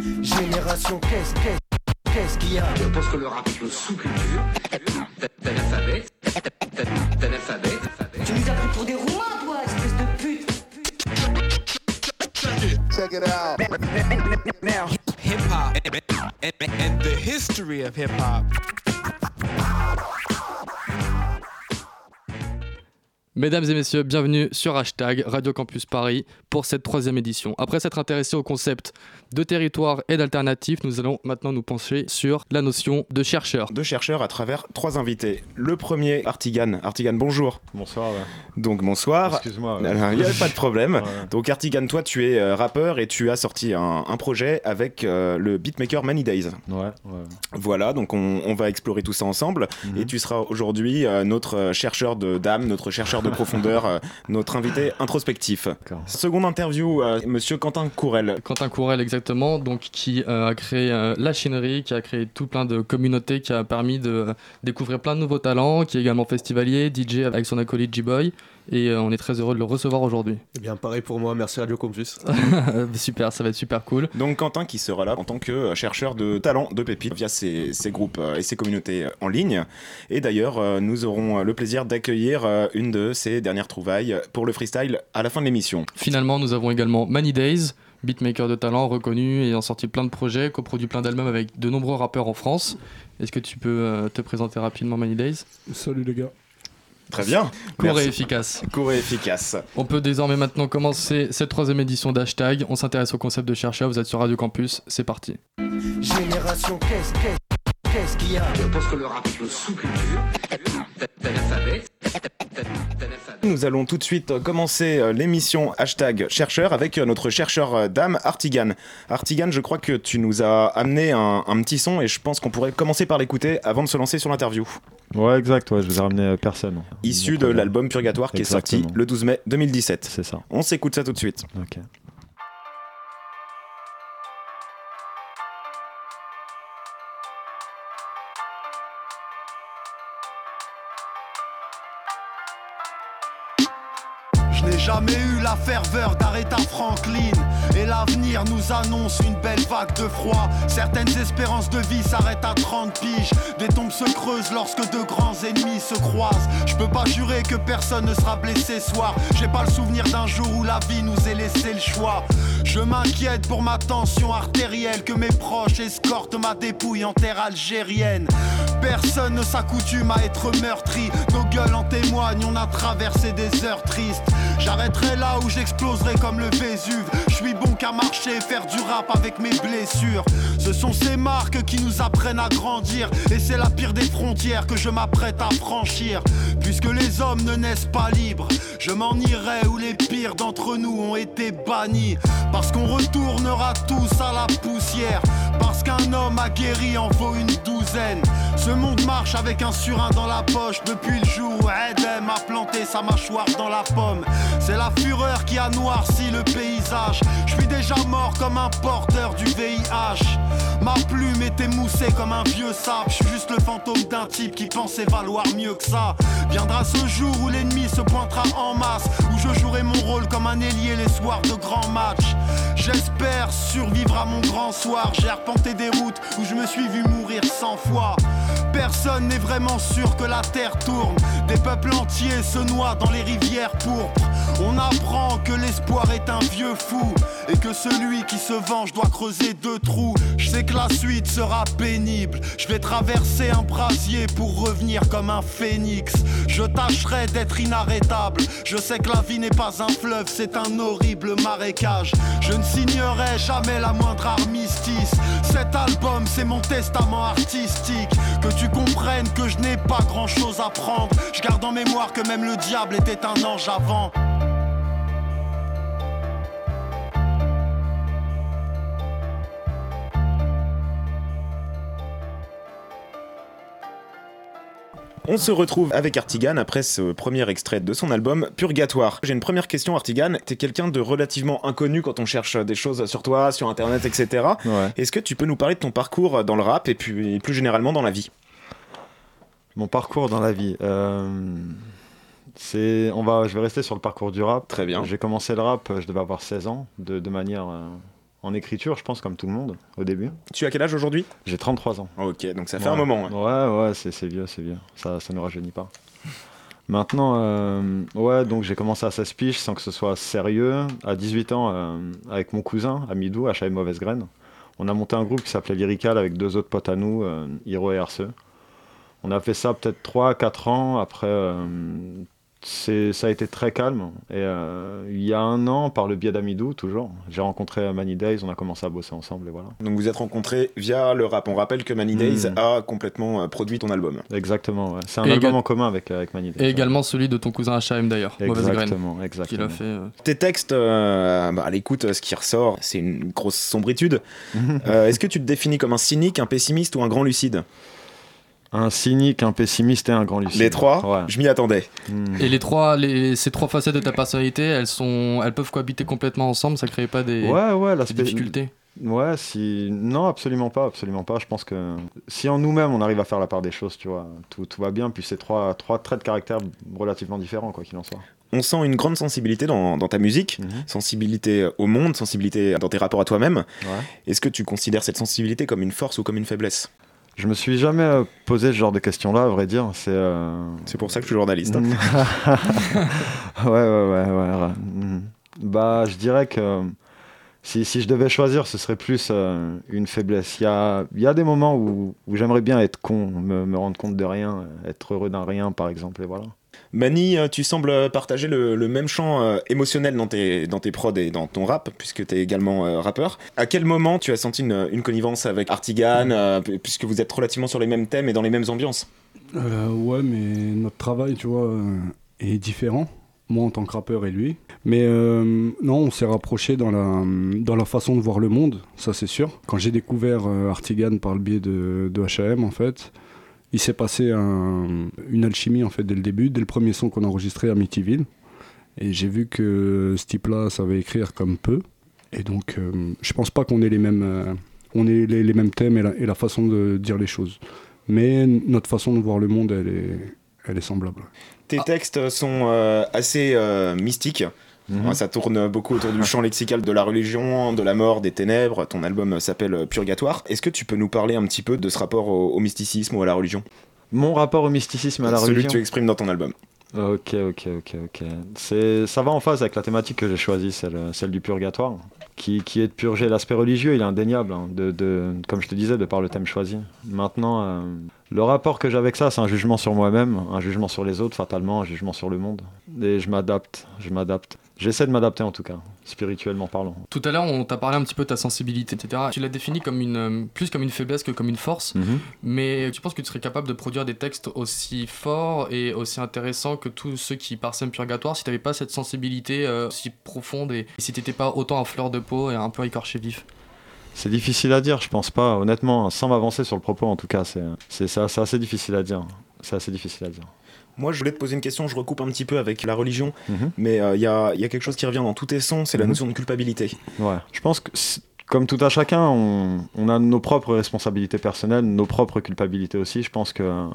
Génération, qu'est-ce qu'il y a? Je pense que le rap est une sous-culture. T'as l'alphabet. T'as l'alphabet. Tu nous as pris pour des roumains, toi, espèce de pute. Check it out. Now, hip hop and the history of hip hop. Mesdames et messieurs, bienvenue sur Hashtag Radio Campus Paris pour cette 3e édition. Après s'être intéressé au concept de territoire et d'alternative, nous allons maintenant nous pencher sur la notion de chercheur. De chercheurs à travers 3 invités. Le premier, Artigan. Artigan, bonjour. Bonsoir. Ouais. Donc bonsoir. Excuse-moi. Il n'y a pas de problème. Ouais. Donc Artigan, toi tu es rappeur et tu as sorti un projet avec le beatmaker Many Days. Ouais. Voilà, donc on va explorer tout ça ensemble. Et tu seras aujourd'hui notre chercheur d'âme, notre chercheur de profondeur, notre invité introspectif. D'accord. Seconde interview, monsieur Quentin Courel. Quentin Courel, exactement, donc qui a créé La Chinerie, qui a créé tout plein de communautés, qui a permis de découvrir plein de nouveaux talents, qui est également festivalier, DJ avec son acolyte G-Boy. Et on est très heureux de le recevoir aujourd'hui. Eh bien, pareil pour moi, merci Radio Campus. Super, ça va être super cool. Donc Quentin qui sera là en tant que chercheur de talent, de pépites, via ses groupes et ses communautés en ligne. Et d'ailleurs, nous aurons le plaisir d'accueillir une de ses dernières trouvailles pour le freestyle à la fin de l'émission. Finalement, nous avons également Many Days, beatmaker de talent reconnu, ayant sorti plein de projets, coproduit plein d'albums avec de nombreux rappeurs en France. Est-ce que tu peux te présenter rapidement, Many Days ? Salut les gars. Très bien. Court Merci. et efficace. Court et efficace. On peut désormais maintenant commencer cette 3e édition d'Hashtag. On s'intéresse au concept de chercheur. Vous êtes sur Radio Campus, c'est parti. Génération, qu'est-ce qu'il y a? Je pense que le rap est une sous-culture. T'as l'alphabet. Nous allons tout de suite commencer l'émission Hashtag chercheur avec notre chercheur d'âme Artigan. Artigan, je crois que tu nous as amené un petit son et je pense qu'on pourrait commencer par l'écouter avant de se lancer sur l'interview. Ouais, exact, ouais, je vous ai ramené Personne. Issu de l'album Purgatoire qui Exactement. est sorti le 12 mai 2017. C'est ça. On s'écoute ça tout de suite. Ok. Je n'ai jamais eu la ferveur d'Aretha Franklin. Et l'avenir nous annonce une belle vague de froid. Certaines espérances de vie s'arrêtent à 30 piges. Des tombes se creusent lorsque de grands ennemis se croisent. Je peux pas jurer que personne ne sera blessé ce soir. J'ai pas le souvenir d'un jour où la vie nous ait laissé le choix. Je m'inquiète pour ma tension artérielle, que mes proches escortent ma dépouille en terre algérienne. Personne ne s'accoutume à être meurtri. Nos gueules en témoignent, on a traversé des heures tristes. J'arrêterai là où j'exploserai comme le Vésuve. Je suis bon qu'à marcher, faire du rap avec mes blessures. Ce sont ces marques qui nous apprennent à grandir. Et c'est la pire des frontières que je m'apprête à franchir. Puisque les hommes ne naissent pas libres, je m'en irai où les pires d'entre nous ont été bannis. Parce qu'on retournera tous à la poussière. Parce qu'un homme aguerri en vaut une douzaine. Ce monde marche avec un surin dans la poche depuis le jour où Edem a planté sa mâchoire dans la pomme. C'est la fureur qui a noirci le paysage. Je suis déjà mort comme un porteur du VIH. Ma plume est émoussée comme un vieux sable. Je suis juste le fantôme d'un type qui pensait valoir mieux que ça. Viendra ce jour où l'ennemi se pointera en masse, où je jouerai mon rôle comme un ailier les soirs de grands matchs. J'espère survivre à mon grand soir. J'ai arpenté des routes où je me suis vu mourir 100 fois. Personne n'est vraiment sûr que la terre tourne. Des peuples entiers se noient dans les rivières pourpres. On apprend que l'espoir est un vieux fou et que celui qui se venge doit creuser 2 trous. Je sais que la suite sera pénible. Je vais traverser un brasier pour revenir comme un phénix. Je tâcherai d'être inarrêtable. Je sais que la vie n'est pas un fleuve, c'est un horrible marécage. Je ne signerai jamais la moindre armistice. Cet album, c'est mon testament artistique. Que tu comprennes que je n'ai pas grand chose à prendre. Je garde en mémoire que même le diable était un ange avant. On se retrouve avec Artigan après ce premier extrait de son album Purgatoire. J'ai une première question, Artigan. T'es quelqu'un de relativement inconnu quand on cherche des choses sur toi, sur internet, etc. Ouais. Est-ce que tu peux nous parler de ton parcours dans le rap et puis plus généralement dans la vie ? Mon parcours dans la vie. Je vais rester sur le parcours du rap. Très bien. J'ai commencé le rap, je devais avoir 16 ans, de manière en écriture, je pense, comme tout le monde, au début. Tu as quel âge aujourd'hui ? J'ai 33 ans. Ok, donc ça fait un moment. Ouais, c'est vieux. Ça ne rajeunit pas. Maintenant, donc j'ai commencé à 16 piges sans que ce soit sérieux. À 18 ans, avec mon cousin, Amidou, HM Mauvaise Graine, on a monté un groupe qui s'appelait Lyrical avec 2 autres potes à nous, Hiro et RCE. On a fait ça peut-être 3-4 ans. Après, ça a été très calme. Et il y a 1 an, par le biais d'Amidou, toujours, j'ai rencontré Many Days, on a commencé à bosser ensemble et voilà. Donc vous êtes rencontrés via le rap. On rappelle que Many Days a complètement produit ton album. Exactement, ouais. C'est un album en commun avec Many Days. Et également celui de ton cousin HM d'ailleurs, Exactement. Qu'il a fait. Tes textes, à l'écoute, ce qui ressort, c'est une grosse sombritude. Est-ce que tu te définis comme un cynique, un pessimiste ou un grand lucide ? Un cynique, un pessimiste et un grand lucide. Les 3, ouais. Je m'y attendais. Et ces 3 facettes de ta personnalité, elles peuvent cohabiter complètement ensemble, ça crée pas des difficultés ? Ouais, non, absolument pas. Je pense que si en nous-mêmes on arrive à faire la part des choses, tu vois, tout va bien. Puis c'est 3 traits de caractère relativement différents, quoi qu'il en soit. On sent une grande sensibilité dans ta musique, sensibilité au monde, sensibilité dans tes rapports à toi-même. Ouais. Est-ce que tu considères cette sensibilité comme une force ou comme une faiblesse ? Je me suis jamais posé ce genre de questions-là, à vrai dire. C'est pour ça que je suis journaliste. Ouais. Bah, je dirais que si je devais choisir, ce serait plus une faiblesse. Il y a des moments où j'aimerais bien être con, me rendre compte de rien, être heureux d'un rien, par exemple, et voilà. Mani, tu sembles partager le même champ émotionnel dans tes prods et dans ton rap, puisque tu es également rappeur. À quel moment tu as senti une connivence avec Artigan, puisque vous êtes relativement sur les mêmes thèmes et dans les mêmes ambiances ? Ouais, mais notre travail, tu vois, est différent. Moi en tant que rappeur et lui. Mais non, on s'est rapprochés dans la façon de voir le monde, ça c'est sûr. Quand j'ai découvert Artigan par le biais de H.A.M, en fait, il s'est passé une alchimie en fait dès le début, dès le premier son qu'on a enregistré à Amityville. Et j'ai vu que ce type-là savait écrire comme peu. Et donc, je pense pas qu'on ait les mêmes thèmes et la façon de dire les choses. Mais notre façon de voir le monde, elle est semblable. Tes textes sont assez mystiques. Ça tourne beaucoup autour du champ lexical de la religion, de la mort, des ténèbres. Ton album s'appelle Purgatoire. Est-ce que tu peux nous parler un petit peu de ce rapport au mysticisme ou à la religion ? Mon rapport au mysticisme et à la religion ? Celui que tu exprimes dans ton album. Ok. Ça va en phase avec la thématique que j'ai choisie, celle du purgatoire, qui est de purger l'aspect religieux. Il est indéniable, hein, comme je te disais, de par le thème choisi. Maintenant, le rapport que j'ai avec ça, c'est un jugement sur moi-même, un jugement sur les autres, fatalement, un jugement sur le monde. Et je m'adapte. J'essaie de m'adapter en tout cas, spirituellement parlant. Tout à l'heure, on t'a parlé un petit peu de ta sensibilité, etc. Tu l'as définie plus comme une faiblesse que comme une force. Mais tu penses que tu serais capable de produire des textes aussi forts et aussi intéressants que tous ceux qui parsèment Purgatoire si tu n'avais pas cette sensibilité aussi profonde et si tu n'étais pas autant à fleur de peau et un peu écorché vif ? C'est difficile à dire, je pense pas. Honnêtement, sans m'avancer sur le propos, en tout cas, c'est assez difficile à dire. Moi, je voulais te poser une question, je recoupe un petit peu avec la religion, mais il y a quelque chose qui revient dans tous tes sons, c'est la notion de culpabilité. Ouais, je pense que comme tout à chacun, on a nos propres responsabilités personnelles, nos propres culpabilités aussi. Je pense que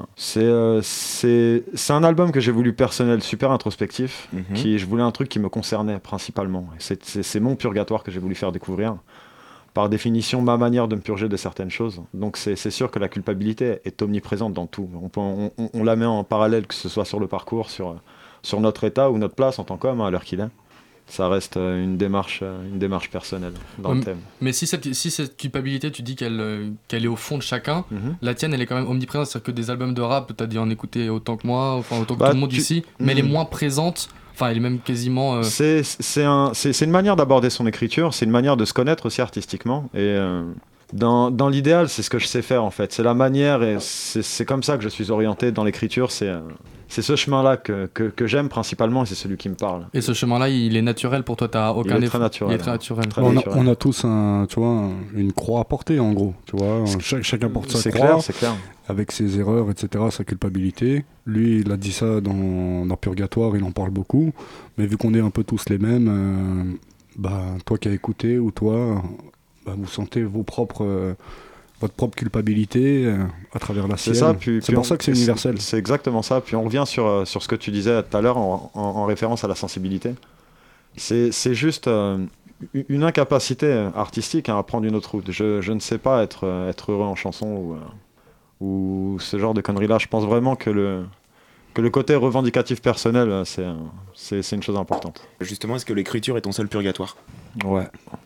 c'est un album que j'ai voulu personnel, super introspectif, je voulais un truc qui me concernait principalement. C'est mon purgatoire que j'ai voulu faire découvrir. Par définition, ma manière de me purger de certaines choses. Donc c'est sûr que la culpabilité est omniprésente dans tout. On la met en parallèle, que ce soit sur le parcours, sur notre état ou notre place en tant qu'homme, à l'heure qu'il est. Ça reste une démarche personnelle dans le thème. Mais si cette culpabilité, tu dis qu'elle est au fond de chacun, la tienne, elle est quand même omniprésente. C'est-à-dire que des albums de rap, tu as dû en écouter autant que moi, enfin autant que tout le monde ici, mais elle est moins présente. Enfin, elle est même quasiment... C'est une manière d'aborder son écriture, c'est une manière de se connaître aussi artistiquement. Et dans l'idéal, c'est ce que je sais faire en fait. C'est la manière et c'est comme ça que je suis orienté dans l'écriture. C'est ce chemin-là que j'aime principalement et c'est celui qui me parle. Et ce chemin-là, il est naturel pour toi, t'as aucun Il est très naturel. Il est très naturel. On a tous une croix à porter en gros. Tu vois, chacun porte sa croix. C'est clair. Avec ses erreurs, etc., sa culpabilité. Lui, il a dit ça dans Purgatoire, il en parle beaucoup. Mais vu qu'on est un peu tous les mêmes, toi qui as écouté ou toi, vous sentez votre propre culpabilité à travers la sienne. C'est pour ça que c'est universel. C'est exactement ça. Puis on revient sur ce que tu disais tout à l'heure en référence à la sensibilité. C'est juste... une incapacité artistique à prendre une autre route. Je ne sais pas être heureux en chanson ou ce genre de conneries-là. Je pense vraiment que le côté revendicatif personnel, c'est une chose importante. Justement, est-ce que l'écriture est ton seul purgatoire ? Ouais.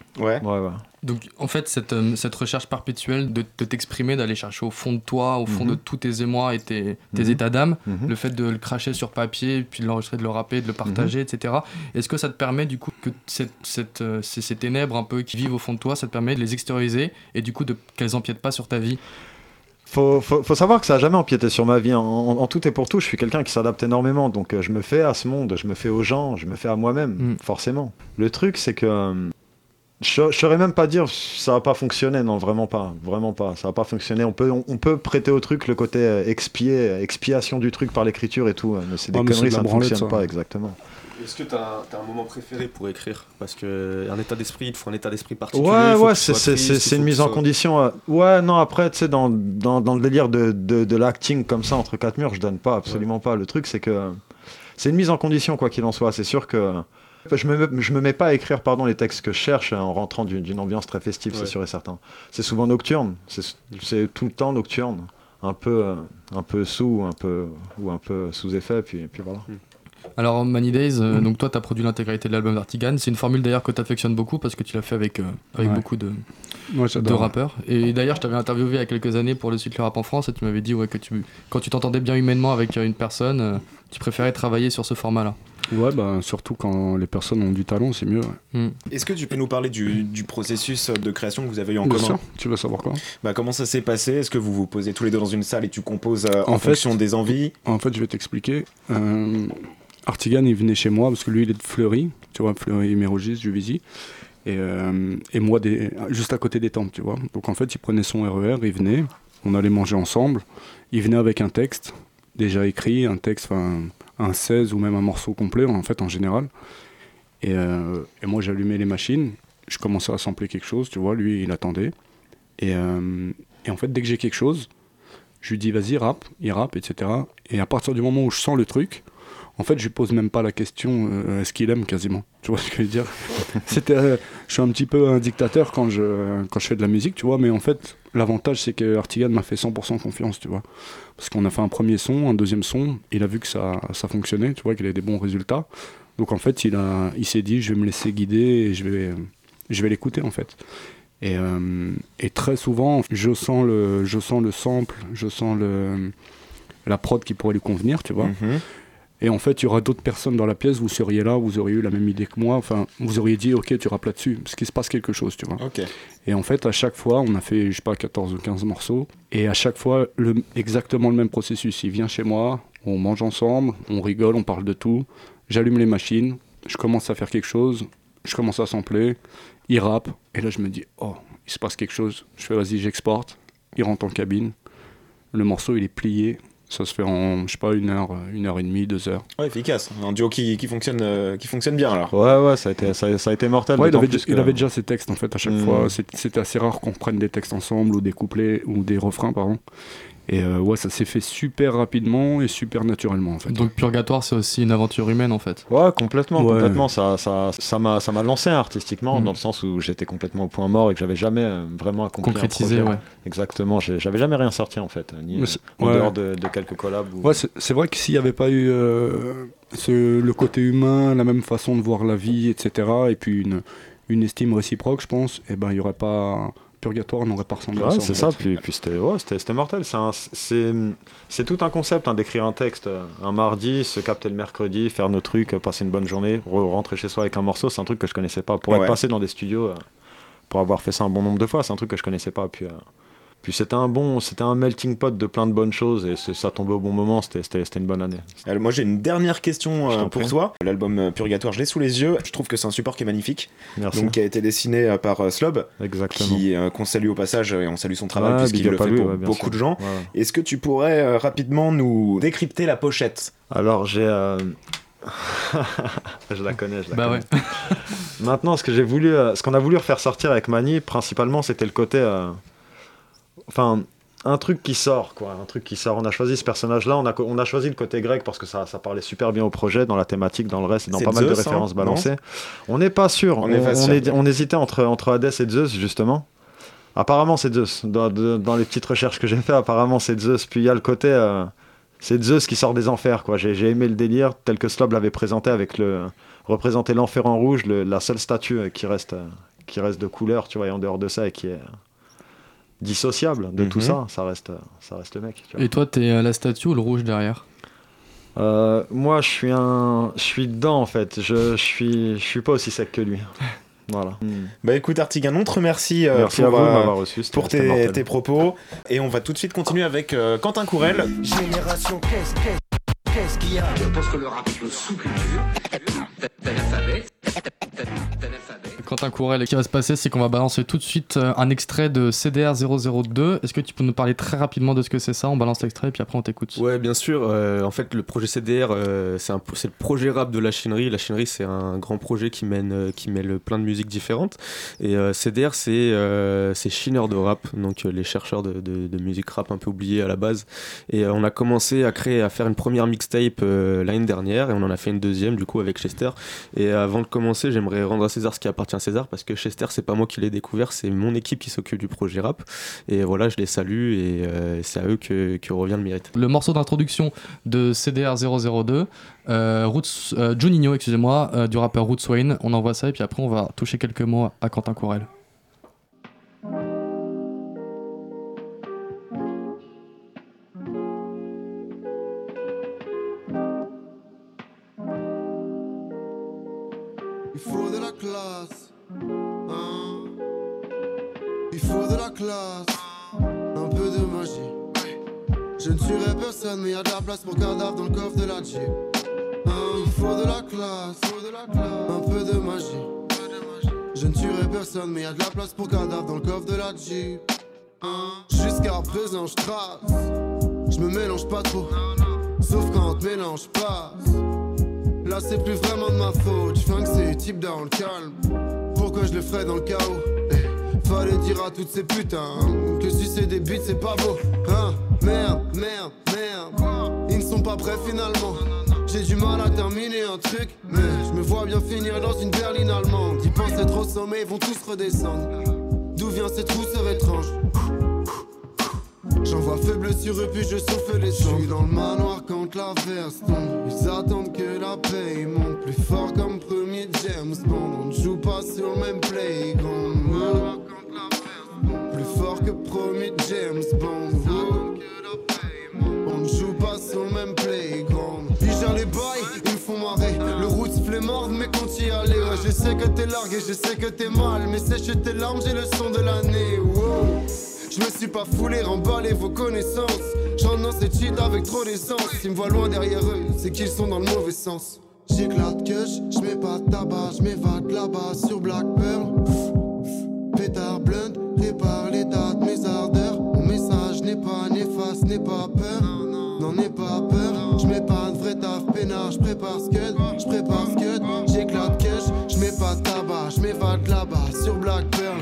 Donc en fait, cette recherche perpétuelle de t'exprimer, d'aller chercher au fond de toi, au fond de tous tes émois et tes états d'âme, le fait de le cracher sur papier, puis de l'enregistrer, de le rapper, de le partager, etc. Est-ce que ça te permet du coup que ces ténèbres un peu qui vivent au fond de toi, ça te permet de les extérioriser et du coup qu'elles empiètent pas sur ta vie ? Faut savoir que ça n'a jamais empiété sur ma vie. En tout et pour tout, je suis quelqu'un qui s'adapte énormément. Donc je me fais à ce monde, je me fais aux gens, je me fais à moi-même, forcément. Le truc, c'est que je saurais même pas dire ça va pas fonctionner. Non, vraiment pas. Ça va pas fonctionner. On peut prêter au truc le côté expiation du truc par l'écriture et tout. Mais c'est des conneries, ça ne fonctionne pas exactement. Est-ce que t'as un moment préféré pour écrire ? Parce qu'un état d'esprit, il te faut un état d'esprit particulier. Ouais, c'est une mise en condition. Ouais, non, après, tu sais, dans le délire de l'acting comme ça, entre quatre murs, je donne pas, absolument pas. Le truc, c'est que c'est une mise en condition, quoi qu'il en soit. C'est sûr que je me mets pas à écrire les textes que je cherche en rentrant d'une ambiance très festive, c'est sûr et certain. C'est souvent nocturne, c'est tout le temps nocturne. Un peu sous, ou un peu sous effet, puis voilà. Alors Many Days, donc toi tu as produit l'intégralité de l'album d'Artigan, c'est une formule d'ailleurs que tu affectionnes beaucoup parce que tu l'as fait avec beaucoup de rappeurs. Et d'ailleurs je t'avais interviewé il y a quelques années pour le site Le Rap en France et tu m'avais dit que quand tu t'entendais bien humainement avec une personne, tu préférais travailler sur ce format-là. Ouais, surtout quand les personnes ont du talent, c'est mieux. Ouais. Est-ce que tu peux nous parler du processus de création que vous avez eu en commun ? Bien sûr, tu veux savoir quoi ? Comment ça s'est passé ? Est-ce que vous vous posez tous les deux dans une salle et tu composes en fonction des envies ? En fait, je vais t'expliquer. Artigan, il venait chez moi parce que lui, il est de Fleury, tu vois, Fleury-Mérogis, Juvisy. Et moi, juste à côté des Tempes, tu vois. Donc en fait, il prenait son RER, il venait, on allait manger ensemble. Il venait avec un texte déjà écrit, un texte, un 16 ou même un morceau complet, en fait, en général. Et moi, j'allumais les machines, je commençais à sampler quelque chose, tu vois, lui, il attendait. Et en fait, dès que j'ai quelque chose, je lui dis, vas-y, rappe, il rappe, etc. Et à partir du moment où je sens le truc, en fait, je lui pose même pas la question est-ce qu'il aime quasiment. Tu vois ce que je veux dire ? Je suis un petit peu un dictateur quand je fais de la musique, tu vois, mais en fait, l'avantage, c'est que Artigan m'a fait 100% confiance, tu vois. Parce qu'on a fait un premier son, un deuxième son, il a vu que ça fonctionnait, tu vois, qu'il avait des bons résultats. Donc en fait, il s'est dit, je vais me laisser guider et je vais l'écouter, en fait. Et très souvent, je sens le sample, je sens la prod qui pourrait lui convenir, tu vois. Et en fait, il y aura d'autres personnes dans la pièce, vous seriez là, vous auriez eu la même idée que moi, enfin, vous auriez dit, ok, tu rappes là-dessus, parce qu'il se passe quelque chose, tu vois. Okay. Et en fait, à chaque fois, on a fait, je sais pas, 14 ou 15 morceaux, et à chaque fois, exactement le même processus. Il vient chez moi, on mange ensemble, on rigole, on parle de tout, j'allume les machines, je commence à faire quelque chose, je commence à sampler, il rappe, et là, je me dis, oh, il se passe quelque chose, je fais, vas-y, j'exporte, il rentre en cabine, le morceau, il est plié. Ça se fait en, je sais pas, 1 heure et demie, 2 heures. Ouais, efficace. Un duo qui fonctionne bien alors. Ouais, ça a été mortel. Ouais, il avait déjà ses textes en fait à chaque fois. C'était assez rare qu'on prenne des textes ensemble ou des couplets ou des refrains, pardon. Et ouais, ça s'est fait super rapidement et super naturellement en fait. Donc Purgatoire, c'est aussi une aventure humaine en fait. Ouais, complètement. Ça m'a lancé artistiquement dans le sens où j'étais complètement au point mort et que j'avais jamais vraiment accompli concrétisé, un projet. Ouais. exactement. J'avais jamais rien sorti en fait, ni en dehors de quelques collabs. Ouais, c'est vrai que s'il n'y avait pas eu le côté humain, la même façon de voir la vie, etc., et puis une estime réciproque, je pense, et ben il y aurait pas. Purgatoire n'aurait pas ressemblé à ça. C'est ça, puis c'était mortel. C'est tout un concept d'écrire un texte un mardi, se capter le mercredi, faire nos trucs, passer une bonne journée, rentrer chez soi avec un morceau. C'est un truc que je connaissais pas. Pour être passé dans des studios, pour avoir fait ça un bon nombre de fois, c'est un truc que je connaissais pas. Puis c'était un melting pot de plein de bonnes choses et ça tombait au bon moment, c'était une bonne année. Alors moi j'ai une dernière question pour toi. L'album Purgatoire, je l'ai sous les yeux. Je trouve que c'est un support qui est magnifique. Merci. Donc qui a été dessiné par Slob. Exactement. Qu'on salue au passage et on salue son travail puisqu'il le fait pour beaucoup de gens. Ouais. Est-ce que tu pourrais rapidement nous décrypter la pochette ? Alors j'ai... je la connais. Ouais. Maintenant, ce qu'on a voulu refaire sortir avec Mani, principalement, c'était le côté... un truc qui sort, quoi. Un truc qui sort. On a choisi ce personnage-là, on a choisi le côté grec parce que ça parlait super bien au projet, dans la thématique, dans le reste, et dans pas mal de références balancées. On n'est pas sûr. On hésitait entre Hadès et Zeus, justement. Apparemment, c'est Zeus. Dans les petites recherches que j'ai fait, apparemment, c'est Zeus. Puis il y a le côté... c'est Zeus qui sort des enfers, quoi. J'ai aimé le délire tel que Slob l'avait présenté avec représenter l'enfer en rouge, la seule statue qui reste de couleur, tu vois, et en dehors de ça, et qui est dissociable de tout ça, ça reste le mec. Tu vois. Et toi, t'es la statue ou le rouge derrière ? Moi, je suis dedans, en fait. Je suis pas aussi sec que lui. Voilà. Bah écoute Artigan, on te remercie Merci à vous de m'avoir reçu, pour tes propos, et on va tout de suite continuer avec Quentin Courel. Génération, qu'est-ce qu'il y a? Je pense que le rap est une sous-culture d'analphabète. Quentin Courel, ce qui va se passer, c'est qu'on va balancer tout de suite un extrait de CDR 002. Est-ce que tu peux nous parler très rapidement de ce que c'est ça? On balance l'extrait et puis après on t'écoute. Ouais, bien sûr. En fait, le projet CDR, c'est le projet rap de La Chinerie. La Chinerie, c'est un grand projet qui mêle plein de musiques différentes. Et CDR, c'est Chineurs de rap, donc les chercheurs de musique rap un peu oubliés à la base. Et on a commencé à faire une première mixtape l'année dernière, et on en a fait une deuxième du coup avec Chester. Et avant de commencer, j'aimerais rendre à César ce qui appartient à César, parce que Chester, c'est pas moi qui l'ai découvert, c'est mon équipe qui s'occupe du projet rap. Et voilà, je les salue, et c'est à eux que revient le mérite. Le morceau d'introduction de CDR 002, Juninho, excusez-moi, du rappeur Roots Wayne. On envoie ça et puis après on va toucher quelques mots à Quentin Courel. Il faut de la classe, hein. Il faut de la classe, un peu de magie. Je ne tuerai personne, mais y a de la place pour cadavre dans le coffre de la Jeep. Hein. Il faut de la classe, un peu de magie. Je ne tuerai personne, mais y a de la place pour cadavre dans le coffre de la Jeep. Hein. Jusqu'à présent, je trace, je me mélange pas trop, sauf quand on te mélange pas. Là c'est plus vraiment de ma faute, j'fais que c'est type dans le calme. Pourquoi je le ferais dans le chaos? Fallait dire à toutes ces putains que si c'est des beats c'est pas beau. Hein? Merde, ils ne sont pas prêts finalement. J'ai du mal à terminer un truc, mais je me vois bien finir dans une berline allemande. Ils pensent être au sommet, ils vont tous redescendre. D'où vient cette rousseur étrange? J'envoie faible sur eux puis je souffle les sons. J'suis dans le manoir quand la verse tombe. Ils attendent que la paye monte. Plus fort comme premier James Bond. On ne joue pas sur le même playground. Manoir quand la verse tombe. Plus fort que premier James Bond. Ils attendent que la paye monte. On ne joue pas sur le même playground. Ils gèrent les bails, ils me font marrer. Le route flémorde mais quand y aller. Ouais, je sais que t'es largué, je sais que t'es mal. Mais sèche tes larmes, j'ai le son de l'année. Wow. Je me suis pas foulé, remballé vos connaissances. J'en dans cette shit avec trop d'essence. S'ils me voient loin derrière eux, c'est qu'ils sont dans le mauvais sens. J'éclate que j'mets pas de tabac, j'm'évade là-bas sur Black Pearl. Pétard blunt, répare l'état de mes ardeurs. Mon message n'est pas néfaste, n'aie pas peur. N'en aie pas peur, j'mets pas de vrai taf peinard, j'prépare scud, j'éclate que j'mets pas de tabac, j'm'évade là-bas sur Black Pearl.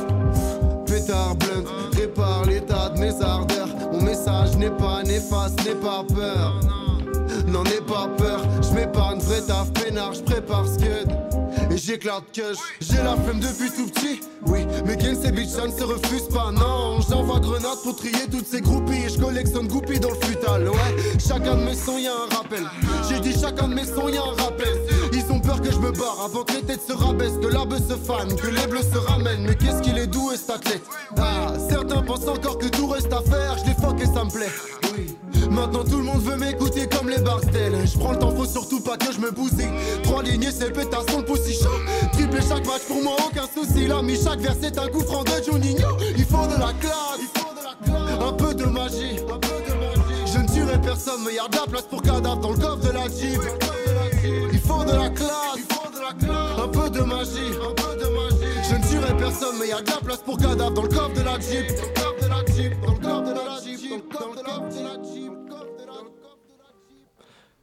Pétard blunt, répare l'état de mes ardeurs. Mon message n'est pas néfaste, n'aie pas peur. N'en aie pas peur, j'm'épargne vrai taf peinard, j'prépare scud. Et j'éclate que j'ai la flemme depuis tout petit. Oui, mais gang ces bitches ça ne se refuse pas, non. J'envoie grenade pour trier toutes ces groupies. Et je collectionne groupies dans le futal, ouais. Chacun de mes sons y'a un rappel. J'ai dit chacun de mes sons y'a un rappel. Ils ont peur que je me barre avant que les têtes se rabaissent. Que la beuh se fane, que les bleus se ramènent. Mais qu'est-ce qu'il est doux cet athlète. Ah, certains pensent encore que tout reste à faire. Je les fuck et ça me plaît. Oui. Maintenant tout le monde veut m'écouter comme les Barcel. Je prends le temps, faut surtout pas que je me bousille. 3 lignes, c'est le pétasse, on le pousse si chaud. Triplé chaque match, pour moi aucun souci. Là, mis chaque vers c'est un coup franc de Juninho. Il faut de la classe, un peu de magie. Je ne tuerai personne, mais y'a de la place pour cadavre dans le coffre de la Jeep. Il faut de la classe, un peu de magie. Je ne tuerai personne, mais y'a de la place pour cadavre dans le coffre de la Jeep. Dans le coffre de la Jeep.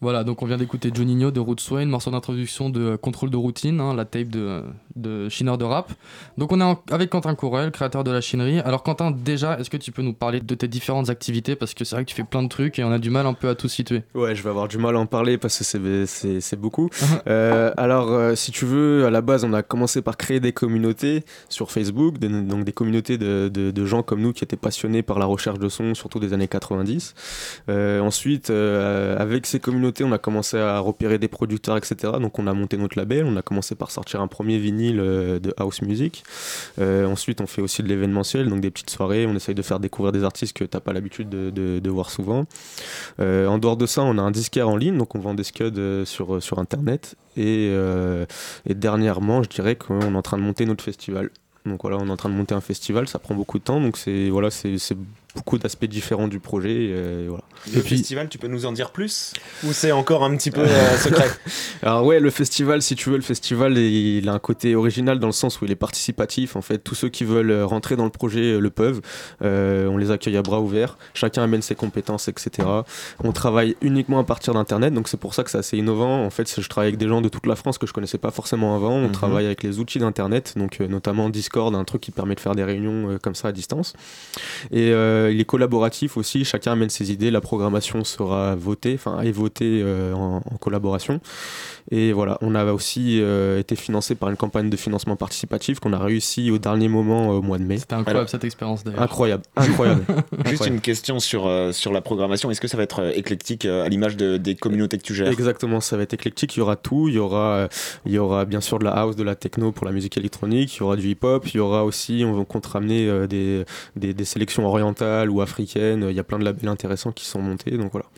Voilà, donc on vient d'écouter Juninho de Rootsway, morceau d'introduction de Contrôle de routine, la tape de Chineur de rap. Donc on est avec Quentin Courel, créateur de la Chinerie. Alors Quentin, déjà, est-ce que tu peux nous parler de tes différentes activités, parce que c'est vrai que tu fais plein de trucs et on a du mal un peu à tout situer. Ouais, je vais avoir du mal à en parler parce que c'est beaucoup. Alors, si tu veux, à la base, on a commencé par créer des communautés sur Facebook, donc des communautés de gens comme nous qui étaient passionnés par la recherche de son, surtout des années 90. Ensuite, avec ces communautés, on a commencé à repérer des producteurs, etc. Donc on a monté notre label, on a commencé par sortir un premier vinyle de house music. Ensuite on fait aussi de l'événementiel, donc des petites soirées, on essaye de faire découvrir des artistes que t'as pas l'habitude de voir souvent. En dehors de ça, on a un disquaire en ligne, donc on vend des scuds sur internet. Et dernièrement, je dirais qu'on est en train de monter notre festival. Donc voilà, on est en train de monter un festival, ça prend beaucoup de temps, donc c'est beaucoup d'aspects différents du projet. Voilà. Le festival, tu peux nous en dire plus ? Ou c'est encore un petit peu secret ? Alors ouais, le festival, si tu veux, il a un côté original dans le sens où il est participatif. En fait, tous ceux qui veulent rentrer dans le projet le peuvent. On les accueille à bras ouverts. Chacun amène ses compétences, etc. On travaille uniquement à partir d'Internet, donc c'est pour ça que c'est assez innovant. En fait, je travaille avec des gens de toute la France que je connaissais pas forcément avant. On travaille avec les outils d'Internet, donc notamment Discord, un truc qui permet de faire des réunions comme ça à distance. Et il est collaboratif aussi, chacun amène ses idées, la programmation sera votée, en collaboration. Et voilà, on a aussi été financé par une campagne de financement participatif qu'on a réussi au dernier moment au mois de mai. C'était incroyable cette expérience d'ailleurs. Incroyable. Juste une question sur la programmation, est-ce que ça va être éclectique à l'image des communautés que tu gères ? Exactement, ça va être éclectique, il y aura tout, il y aura bien sûr de la house, de la techno pour la musique électronique, il y aura du hip-hop, il y aura aussi, on compte ramener des sélections orientales ou africaines, il y a plein de labels intéressants qui sont montés, donc voilà.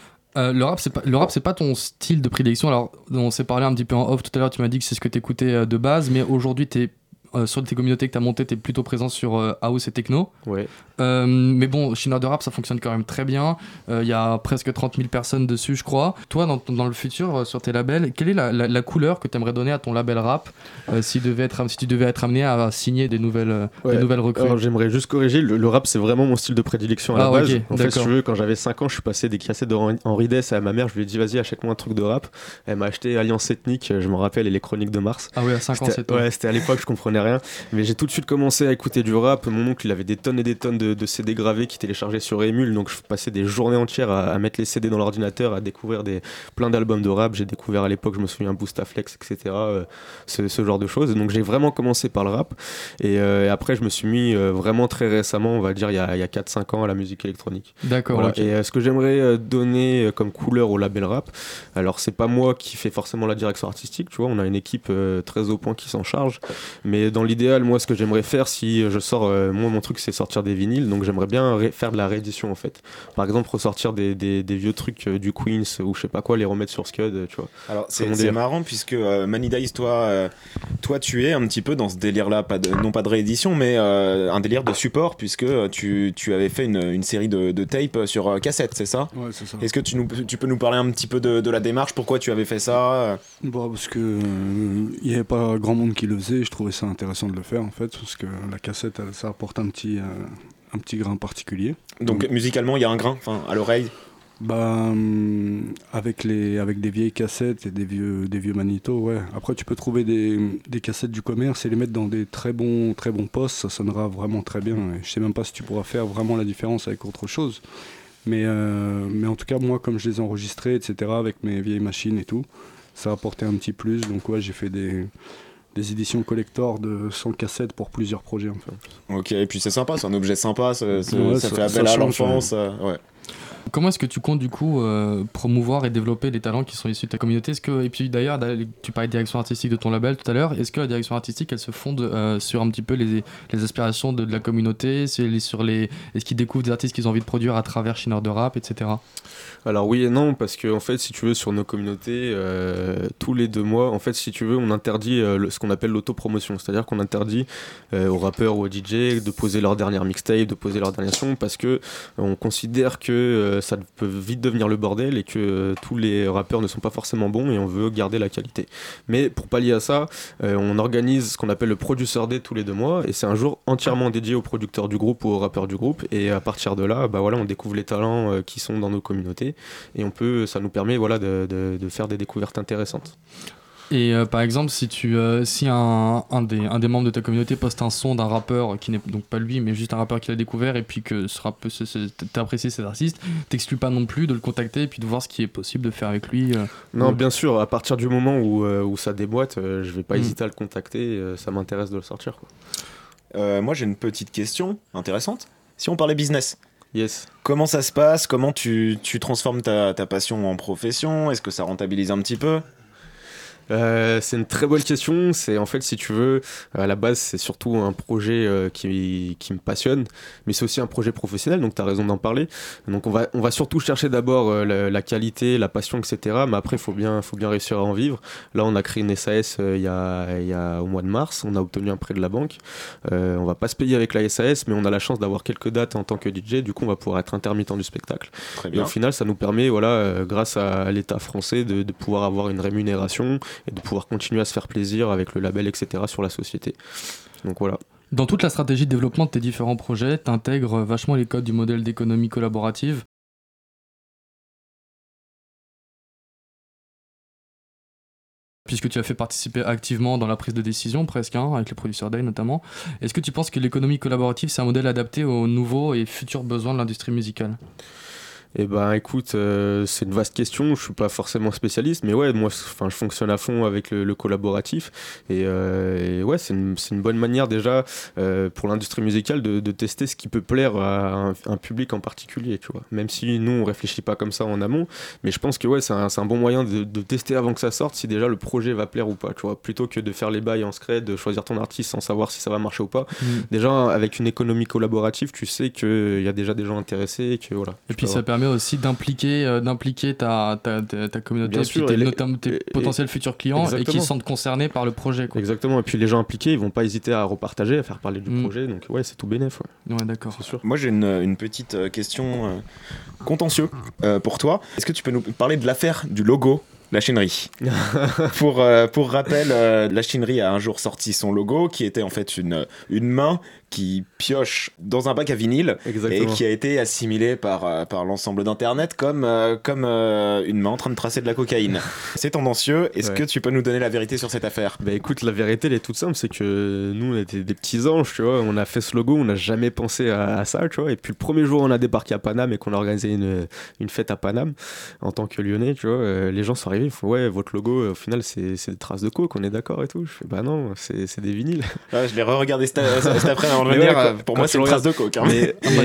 Le rap, c'est pas ton style de prédilection. Alors, on s'est parlé un petit peu en off tout à l'heure, tu m'as dit que c'est ce que t'écoutais de base, mais aujourd'hui, sur tes communautés que t'as montées, t'es plutôt présent sur house et techno. Ouais. Mais bon, Chineur de rap, ça fonctionne quand même très bien. Il y a presque 30 000 personnes dessus, je crois. Toi, dans le futur, sur tes labels, quelle est la couleur que t'aimerais donner à ton label rap si tu devais être amené à signer des nouvelles recrues? Alors, j'aimerais juste corriger, le rap, c'est vraiment mon style de prédilection à la base. Okay, en fait, si tu veux, quand j'avais 5 ans, je suis passé des cassettes de Henri Dess à ma mère, je lui ai dit, vas-y, achète-moi un truc de rap. Elle m'a acheté Alliance Ethnique, je me rappelle, et les Chroniques de Mars. Ah oui, à 5 ans, c'était... Ouais, c'était à l'époque, je comprenais rien. Mais j'ai tout de suite commencé à écouter du rap. Mon oncle, il avait des tonnes et des tonnes de CD gravés qui téléchargeaient sur Emule, donc je passais des journées entières à mettre les CD dans l'ordinateur, à découvrir plein d'albums de rap. J'ai découvert à l'époque, je me souviens, Boostaflex, etc. Ce genre de choses. Donc j'ai vraiment commencé par le rap. Et après, je me suis mis vraiment très récemment, on va dire il y a 4-5 ans, à la musique électronique. D'accord. Voilà. Okay. Et ce que j'aimerais donner comme couleur au label rap, alors c'est pas moi qui fais forcément la direction artistique, tu vois, on a une équipe très au point qui s'en charge. Mais dans l'idéal, moi, ce que j'aimerais faire, si je sors, mon truc, c'est sortir des vinyles, donc j'aimerais bien faire de la réédition en fait. Par exemple, ressortir des vieux trucs du Queens ou je sais pas quoi, les remettre sur Scud, tu vois. Alors c'est marrant puisque Many Days, toi tu es un petit peu dans ce délire-là, non pas de réédition, mais un délire de support, puisque tu avais fait une série de tapes sur cassette, c'est ça ? Ouais, c'est ça. Est-ce que tu peux nous parler un petit peu de la démarche, pourquoi tu avais fait ça ? Bon, parce que il n'y avait pas grand monde qui le faisait, je trouvais ça intéressant de le faire en fait, parce que la cassette, ça apporte un petit grain particulier. Donc musicalement, il y a un grain, à l'oreille. Bah, avec des vieilles cassettes et des vieux magnétos, ouais. Après, tu peux trouver des cassettes du commerce et les mettre dans des très bons postes, ça sonnera vraiment très bien. Et je sais même pas si tu pourras faire vraiment la différence avec autre chose. Mais en tout cas, moi, comme je les ai enregistrés, etc., avec mes vieilles machines et tout, ça a apporté un petit plus. Donc ouais, j'ai fait des éditions collector de 100 cassettes pour plusieurs projets en fait. Ok, et puis c'est sympa, c'est un objet sympa, ça ouais, fait appel à l'enfance. Ouais. Comment est-ce que tu comptes du coup promouvoir et développer les talents qui sont issus de ta communauté ? Et puis d'ailleurs, tu parlais de direction artistique de ton label tout à l'heure, est-ce que la direction artistique elle se fonde sur un petit peu les aspirations de la communauté, est-ce qu'ils découvrent des artistes qu'ils ont envie de produire à travers Chineur de rap, etc. Alors oui et non, parce que en fait, si tu veux, sur nos communautés, tous les 2 mois, en fait, si tu veux, on interdit ce qu'on appelle l'autopromotion, c'est-à-dire qu'on interdit aux rappeurs ou aux DJ de poser leur dernière mixtape, de poser leur dernière son, parce que on considère que ça peut vite devenir le bordel et que tous les rappeurs ne sont pas forcément bons et on veut garder la qualité. Mais pour pallier à ça, on organise ce qu'on appelle le Producer Day tous les 2 mois et c'est un jour entièrement dédié aux producteurs du groupe ou aux rappeurs du groupe et à partir de là, on découvre les talents qui sont dans nos communautés et ça nous permet de faire des découvertes intéressantes. Et par exemple, si un des membres de ta communauté poste un son d'un rappeur qui n'est donc pas lui, mais juste un rappeur qu'il a découvert, et puis que t'apprécies cet artiste, t'exclus pas non plus de le contacter et puis de voir ce qui est possible de faire avec lui. Non, bien sûr, à partir du moment où ça déboîte, je vais pas hésiter à le contacter, ça m'intéresse de le sortir, quoi. Moi j'ai une petite question intéressante. Si on parlait business, yes. Comment ça se passe? Comment tu transformes ta passion en profession? Est-ce que ça rentabilise un petit peu? C'est une très bonne question. C'est en fait, si tu veux, à la base, c'est surtout un projet qui me passionne, mais c'est aussi un projet professionnel. Donc, tu as raison d'en parler. Donc, on va surtout chercher d'abord la qualité, la passion, etc. Mais après, faut bien réussir à en vivre. Là, on a créé une SAS il y a au mois de mars. On a obtenu un prêt de la banque. On va pas se payer avec la SAS, mais on a la chance d'avoir quelques dates en tant que DJ. Du coup, on va pouvoir être intermittent du spectacle. Très bien. Et au final, ça nous permet, grâce à l'État français, de pouvoir avoir une rémunération et de pouvoir continuer à se faire plaisir avec le label, etc. sur la société. Donc voilà. Dans toute la stratégie de développement de tes différents projets, tu intègres vachement les codes du modèle d'économie collaborative. Puisque tu as fait participer activement dans la prise de décision, presque, avec les Producer Day notamment. Est-ce que tu penses que l'économie collaborative, c'est un modèle adapté aux nouveaux et futurs besoins de l'industrie musicale ? Eh ben écoute, c'est une vaste question, je suis pas forcément spécialiste, mais ouais, moi je fonctionne à fond avec le collaboratif et ouais, c'est une bonne manière déjà pour l'industrie musicale de tester ce qui peut plaire à un public en particulier, tu vois. Même si nous on réfléchit pas comme ça en amont, mais je pense que ouais, c'est un bon moyen de tester avant que ça sorte si déjà le projet va plaire ou pas, tu vois, plutôt que de faire les bails en secret, de choisir ton artiste sans savoir si ça va marcher ou pas. Déjà avec une économie collaborative, tu sais qu'il y a déjà des gens intéressés et que voilà. Et puis ça permet aussi d'impliquer ta communauté, tes potentiels futurs clients. Exactement. Et qui se sentent concernés par le projet, quoi. Exactement, et puis les gens impliqués, ils vont pas hésiter à repartager, à faire parler du projet, donc ouais, c'est tout bénef. Ouais, d'accord. C'est sûr. Moi j'ai une petite question contentieuse pour toi. Est-ce que tu peux nous parler de l'affaire du logo La Chinerie? Pour rappel, La Chinerie a un jour sorti son logo qui était en fait une main qui pioche dans un bac à vinyle. Exactement. Et qui a été assimilé par l'ensemble d'internet comme une main en train de tracer de la cocaïne. C'est tendancieux. Est-ce que tu peux nous donner la vérité sur cette affaire? Bah écoute, la vérité elle est toute simple, c'est que nous on était des petits anges, tu vois, on a fait ce logo, on n'a jamais pensé à ça, tu vois, et puis le premier jour on a débarqué à Paname et qu'on a organisé une fête à Paname en tant que Lyonnais, tu vois, les gens sont arrivés, ils font ouais, votre logo au final c'est des traces de coke, on est d'accord et tout. Je fais bah non, c'est des vinyles. Ouais, je l'ai re-regardé cet après avant de venir. Pour moi c'est une trace de coke, hein. Moi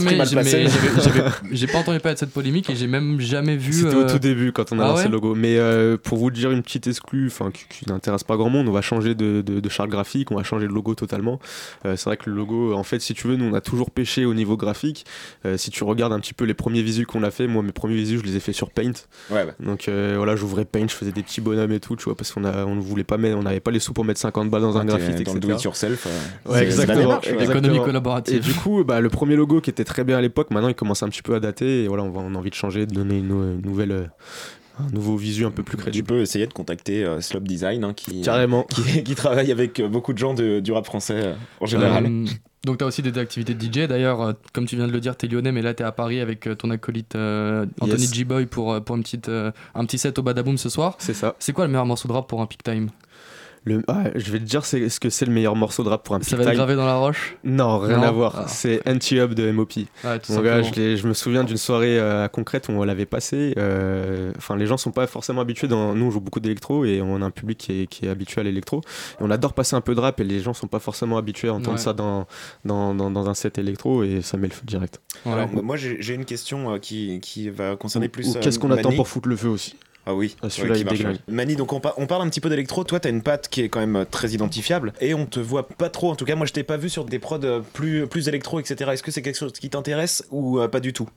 j'ai pas entendu parler de cette polémique et j'ai même jamais vu. C'était au tout début quand on a lancé le logo, mais pour vous dire une petite exclue qui n'intéresse pas grand monde, on va changer de charte graphique, on va changer de logo totalement. C'est vrai que le logo, en fait, si tu veux, nous on a toujours pêché au niveau graphique. Si tu regardes un petit peu les premiers visus qu'on a fait, moi mes premiers visus je les ai fait sur Paint. Ouais. Donc voilà, j'ouvrais Paint, je faisais des petits bonhommes et tout, tu vois, parce qu'on ne voulait pas mettre, on n'avait pas les sous pour mettre 50 balles dans un graphite, etc. Dans le do it yourself. Ouais, exactement. L'économie collaborative. Et du coup, le premier logo qui était très bien à l'époque, maintenant il commence un petit peu à dater et voilà, on a envie de changer, de donner une nouvelle. Un nouveau visu un peu plus crédible. Tu peux essayer de contacter Slope Design qui travaille avec beaucoup de gens du rap français en général. Donc tu as aussi des activités de DJ, d'ailleurs comme tu viens de le dire, tu es lyonnais mais là tu es à Paris avec ton acolyte Anthony G-Boy pour un petit set au Badaboom ce soir. C'est ça. C'est quoi le meilleur morceau de rap pour un peak time? Je vais te dire ce que c'est le meilleur morceau de rap pour un peak time. Ça va être gravé dans la roche? Non, rien à voir. C'est Anti-Up de MOP. Mon gars, je me souviens d'une soirée à Concrète où on l'avait passé. Les gens sont pas forcément habitués. Nous, on joue beaucoup d'électro et on a un public qui est habitué à l'électro. Et on adore passer un peu de rap et les gens sont pas forcément habitués à entendre ça dans un set électro et ça met le feu direct. Alors, moi, j'ai une question qui va concerner plus. Qu'est-ce qu'on attend pour foutre le feu aussi? Ah oui, celui-là qui il marche. déglingue. Mani, donc on parle un petit peu d'électro. Toi, t'as une patte qui est quand même très identifiable et on te voit pas trop. En tout cas, moi, je t'ai pas vu sur des prods plus électro, etc. Est-ce que c'est quelque chose qui t'intéresse ou pas du tout?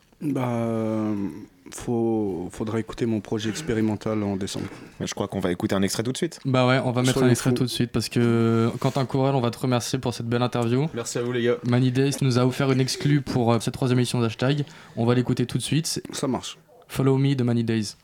Faudra écouter mon projet expérimental en décembre. Je crois qu'on va écouter un extrait tout de suite. Bah ouais, on va mettre un extrait tout de suite parce que Quentin Courel, on va te remercier pour cette belle interview. Merci à vous les gars. Mani Days nous a offert une exclue pour cette 3e émission d'Hashtag. On va l'écouter tout de suite. Ça marche. Follow Me de Mani Days.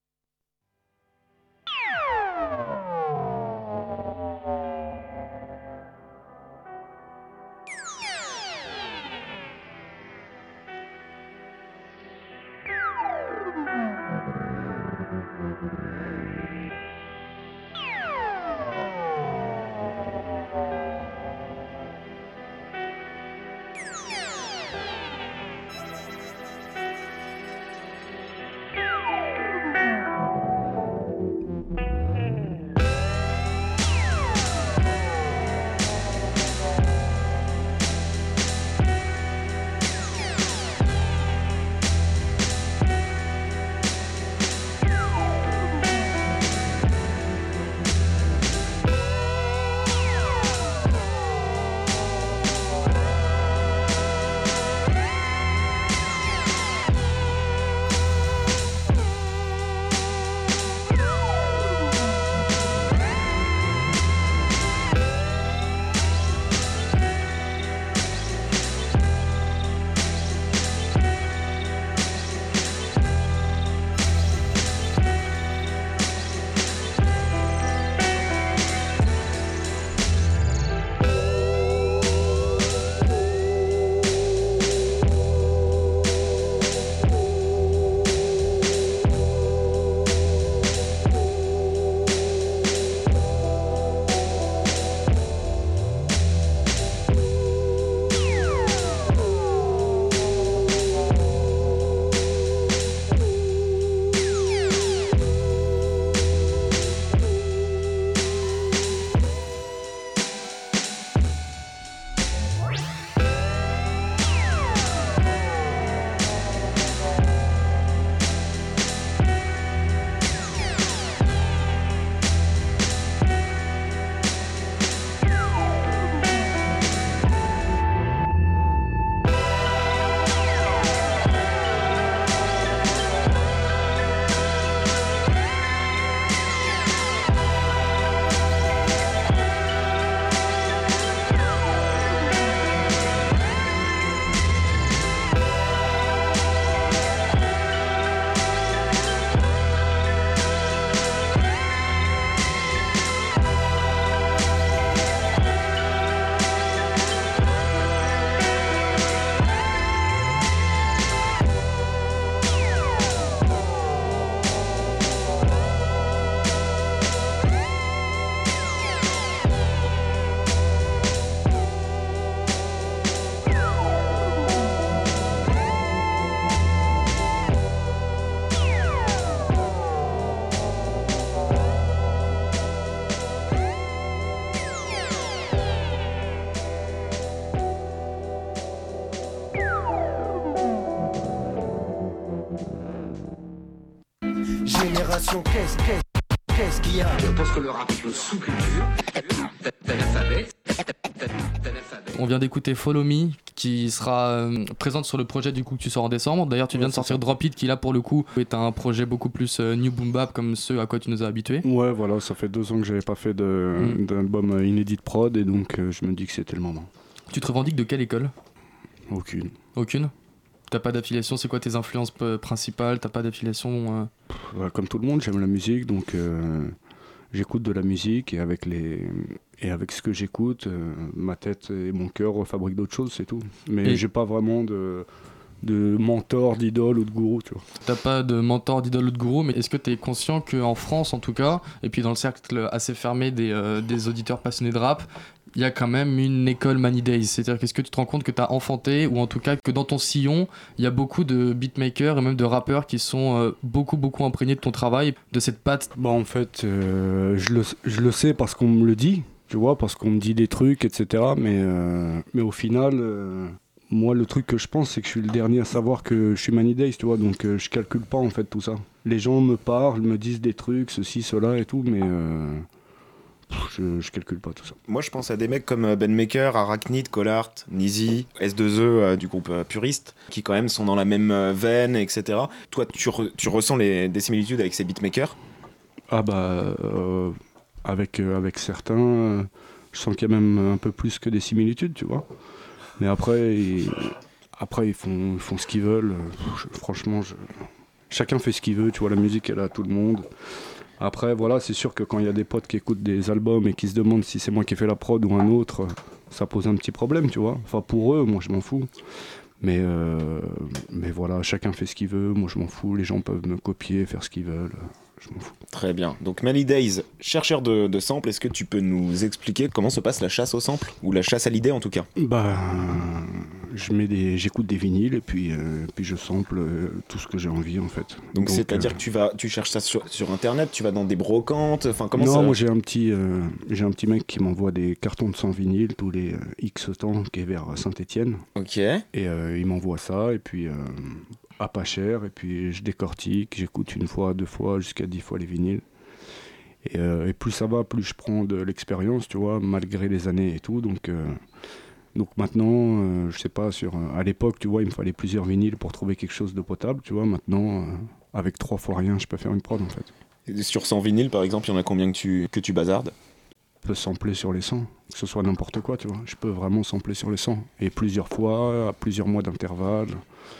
Génération, qu'est-ce qu'il y a? Je pense que le rap est une sous-culture d'analphabète. On vient d'écouter Follow Me qui sera présente sur le projet du coup que tu sors en décembre. D'ailleurs tu viens de sortir Drop It qui là pour le coup est un projet beaucoup plus new boom bap comme ceux à quoi tu nous as habitués. Ouais voilà, ça fait 2 ans que j'avais pas fait d'album inédit de prod et donc je me dis que c'était le moment. Tu te revendiques de quelle école? Aucune. Aucune? T'as pas d'affiliation? C'est quoi tes influences principales? T'as pas d'affiliation Comme tout le monde, j'aime la musique, donc j'écoute de la musique et avec ce que j'écoute, ma tête et mon cœur fabriquent d'autres choses, c'est tout. Mais j'ai pas vraiment de mentor, d'idole ou de gourou, tu vois. T'as pas de mentor, d'idole ou de gourou, mais est-ce que t'es conscient qu'en France en tout cas, et puis dans le cercle assez fermé des auditeurs passionnés de rap, il y a quand même une école Mani Days? C'est-à-dire qu'est-ce que tu te rends compte que t'as enfanté, ou en tout cas que dans ton sillon, il y a beaucoup de beatmakers et même de rappeurs qui sont beaucoup imprégnés de ton travail, de cette patte? Bah en fait, je le sais parce qu'on me le dit, tu vois, parce qu'on me dit des trucs, etc. Mais au final, Moi, le truc que je pense, c'est que je suis le dernier à savoir que je suis Many Days, tu vois, donc je calcule pas en fait tout ça. Les gens me parlent, me disent des trucs, ceci, cela et tout, mais je calcule pas tout ça. Moi, je pense à des mecs comme Ben Maker, Arachnid, Collart, Nizi, S2E du groupe Puriste, qui quand même sont dans la même veine, etc. Toi, tu ressens des similitudes avec ces beatmakers? Ah bah, avec certains, je sens qu'il y a même un peu plus que des similitudes, tu vois. Mais après, ils font ce qu'ils veulent. Franchement, chacun fait ce qu'il veut, tu vois, la musique, elle est à tout le monde. Après, voilà, c'est sûr que quand il y a des potes qui écoutent des albums et qui se demandent si c'est moi qui ai fait la prod ou un autre, ça pose un petit problème, tu vois. Enfin, pour eux, moi, je m'en fous. Mais voilà, chacun fait ce qu'il veut, moi, je m'en fous. Les gens peuvent me copier, faire ce qu'ils veulent. Je m'en fous. Très bien. Donc Many Days, chercheur de samples, est-ce que tu peux nous expliquer comment se passe la chasse aux samples? Ou la chasse à l'idée en tout cas? Bah, j'écoute des vinyles et puis je sample tout ce que j'ai envie en fait. Donc c'est-à-dire que tu cherches ça sur internet, tu vas dans des brocantes, enfin comment ça? Non, moi j'ai un petit mec qui m'envoie des cartons de 100 vinyles tous les X temps, qui est vers Saint-Étienne. Ok. Et il m'envoie ça et puis à pas cher, et puis je décortique, j'écoute une fois, 2 fois, jusqu'à 10 fois les vinyles. Et plus ça va, plus je prends de l'expérience, tu vois, malgré les années et tout. Donc maintenant, je sais pas, à l'époque, tu vois, il me fallait plusieurs vinyles pour trouver quelque chose de potable, tu vois. Maintenant, avec 3 fois rien, je peux faire une prod en fait. Et sur 100 vinyles, par exemple, il y en a combien que tu bazardes? Je peux sampler sur les 100, que ce soit n'importe quoi, tu vois. Je peux vraiment sampler sur les 100. Et plusieurs fois, à plusieurs mois d'intervalle.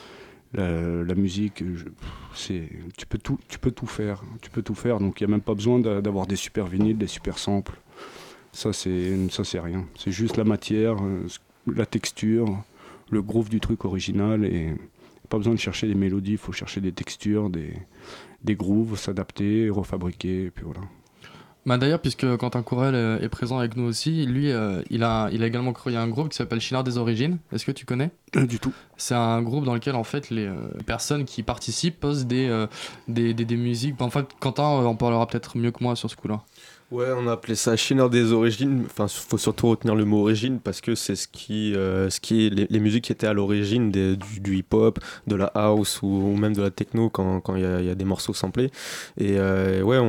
La musique, tu peux tout faire, donc il n'y a même pas besoin d'avoir des super vinyles, des super samples. Ça c'est rien, c'est juste la matière, la texture, le groove du truc original, et pas besoin de chercher des mélodies, il faut chercher des textures, des grooves, s'adapter, refabriquer, et puis voilà. Bah d'ailleurs, puisque Quentin Courel est présent avec nous aussi, lui, il a également créé un groupe qui s'appelle Chinard des Origines. Est-ce que tu connais? Du tout. C'est un groupe dans lequel en fait les personnes qui participent posent des musiques. En fait, Quentin en parlera peut-être mieux que moi sur ce coup-là. Ouais, on a appelé ça Chineur des origines. Enfin, faut surtout retenir le mot origine parce que c'est ce qui est les musiques qui étaient à l'origine du hip-hop, de la house ou même de la techno quand il y a des morceaux samplés. Et ouais,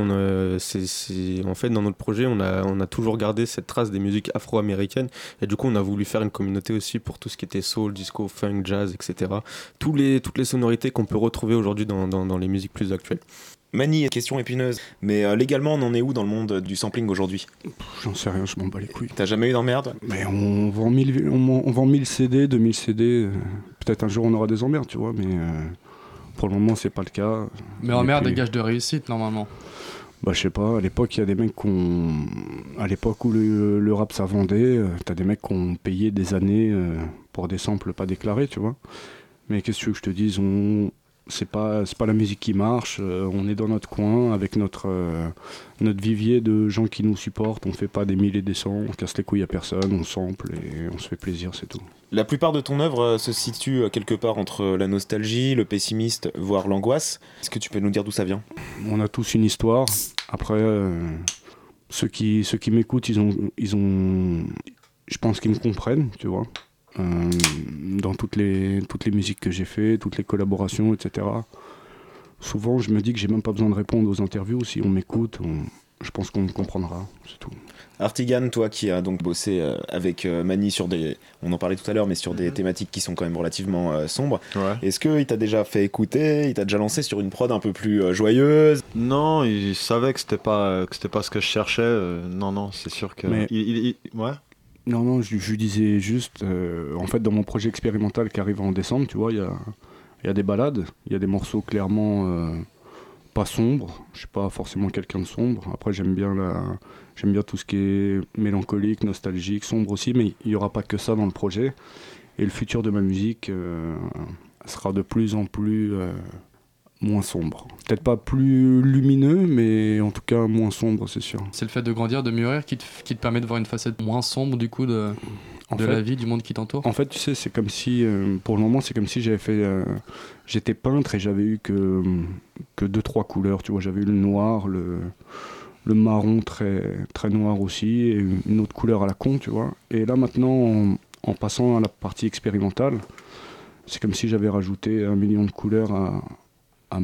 en fait dans notre projet, on a toujours gardé cette trace des musiques afro-américaines. Et du coup, on a voulu faire une communauté aussi pour tout ce qui était soul, disco, funk, jazz, etc. Toutes les sonorités qu'on peut retrouver aujourd'hui dans les musiques plus actuelles. Mani, question épineuse, mais légalement on en est où dans le monde du sampling aujourd'hui? J'en sais rien, je m'en bats les couilles. T'as jamais eu d'emmerde? Mais on vend 1000 CD, 2000 CD, peut-être un jour on aura des emmerdes, tu vois, mais pour le moment c'est pas le cas. Mais emmerde est gage de réussite normalement. Bah je sais pas, à l'époque il y a des mecs à l'époque où le rap ça vendait, t'as des mecs qui ont payé des années pour des samples pas déclarés, tu vois. Mais qu'est-ce que tu veux que je te dise, c'est pas la musique qui marche, on est dans notre coin avec notre vivier de gens qui nous supportent, on fait pas des 1000 et des 100, on casse les couilles à personne, on sample et on se fait plaisir, c'est tout. La plupart de ton œuvre se situe quelque part entre la nostalgie, le pessimiste, voire l'angoisse. Est-ce que tu peux nous dire d'où ça vient? On a tous une histoire, après ceux qui m'écoutent, ils ont je pense qu'ils me comprennent, tu vois. Dans toutes les musiques que j'ai fait, toutes les collaborations, etc. Souvent, je me dis que j'ai même pas besoin de répondre aux interviews. Si on m'écoute, je pense qu'on me comprendra, c'est tout. Artigan, toi qui as donc bossé avec Mani sur on en parlait tout à l'heure, mais sur des thématiques qui sont quand même relativement sombres. Ouais. Est-ce qu'il t'a déjà fait écouter, il t'a déjà lancé sur une prod un peu plus joyeuse? Non, il savait que c'était pas ce que je cherchais. Non, c'est sûr que. Mais... ouais. Non, je lui disais juste, en fait, dans mon projet expérimental qui arrive en décembre, tu vois, il y a des balades, il y a des morceaux clairement pas sombres. Je suis pas forcément quelqu'un de sombre. Après, j'aime bien tout ce qui est mélancolique, nostalgique, sombre aussi, mais il y aura pas que ça dans le projet. Et le futur de ma musique sera de plus en plus moins sombre. Peut-être pas plus lumineux, mais en tout cas moins sombre, c'est sûr. C'est le fait de grandir, de mûrir qui te permet de voir une facette moins sombre du coup de la vie, du monde qui t'entoure. En fait, tu sais, c'est comme si, pour le moment, c'est comme si j'étais peintre et j'avais eu que 2-3 couleurs, tu vois. J'avais eu le noir, le marron très, très noir aussi, et une autre couleur à la con, tu vois. Et là, maintenant, en passant à la partie expérimentale, c'est comme si j'avais rajouté 1 million de couleurs à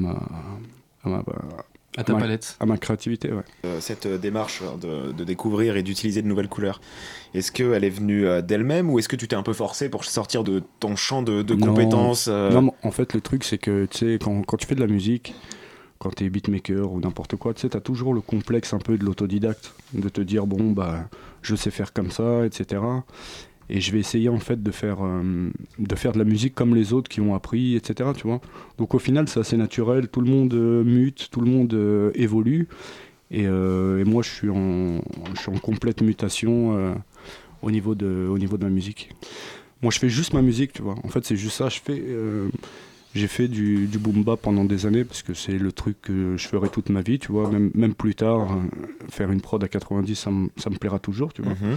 ta palette. À ma créativité, ouais. Cette démarche de découvrir et d'utiliser de nouvelles couleurs, est-ce qu'elle est venue d'elle-même ou est-ce que tu t'es un peu forcé pour sortir de ton champ de compétences Non, en fait, le truc, c'est que tu sais, quand tu fais de la musique, quand t'es beatmaker ou n'importe quoi, tu sais, t'as toujours le complexe un peu de l'autodidacte, de te dire, bon, bah, je sais faire comme ça, etc. Et je vais essayer en fait de faire de la musique comme les autres qui ont appris, etc. Tu vois. Donc au final c'est assez naturel, tout le monde mute, tout le monde évolue. Et moi je suis en complète mutation au niveau de ma musique. Moi je fais juste ma musique, tu vois. En fait c'est juste ça, j'ai fait du boom bap pendant des années parce que c'est le truc que je ferai toute ma vie, tu vois. Même plus tard, faire une prod à 90, ça me plaira toujours, tu vois. Mm-hmm.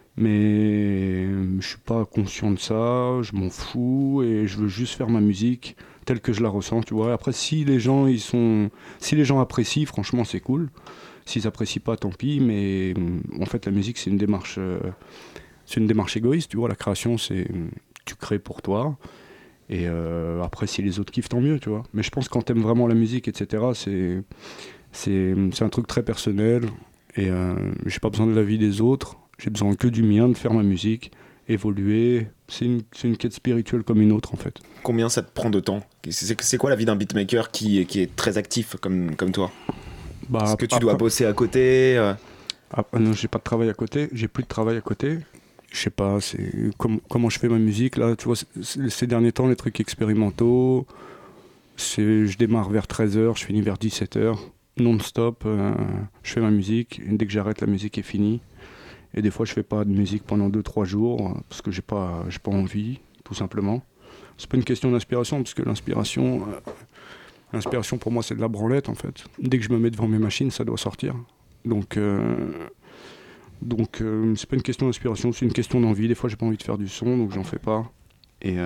Mais je suis pas conscient de ça, je m'en fous et je veux juste faire ma musique telle que je la ressens, tu vois. Après, si les gens apprécient, franchement, c'est cool. S'ils apprécient pas, tant pis. Mais en fait, la musique, c'est une démarche égoïste, tu vois. La création, c'est tu crées pour toi. Et après, si les autres kiffent, tant mieux, tu vois. Mais je pense que quand t'aimes vraiment la musique, etc., c'est un truc très personnel. Et j'ai pas besoin de l'avis des autres. J'ai besoin que du mien, de faire ma musique, évoluer. C'est une quête spirituelle comme une autre, en fait. Combien ça te prend de temps ? C'est quoi la vie d'un beatmaker qui est très actif comme toi ? Est-ce que tu dois bosser à côté Non, j'ai pas de travail à côté. J'ai plus de travail à côté. Je sais pas, c'est comment je fais ma musique, là. Tu vois, ces derniers temps, les trucs expérimentaux, je démarre vers 13h, je finis vers 17h. Non-stop, je fais ma musique. Et dès que j'arrête, la musique est finie. Et des fois, je fais pas de musique pendant 2-3 jours parce que j'ai pas envie, tout simplement. C'est pas une question d'inspiration, parce que l'inspiration pour moi, c'est de la branlette, en fait. Dès que je me mets devant mes machines, ça doit sortir. Donc c'est pas une question d'inspiration, c'est une question d'envie. Des fois, j'ai pas envie de faire du son, donc j'en fais pas. Et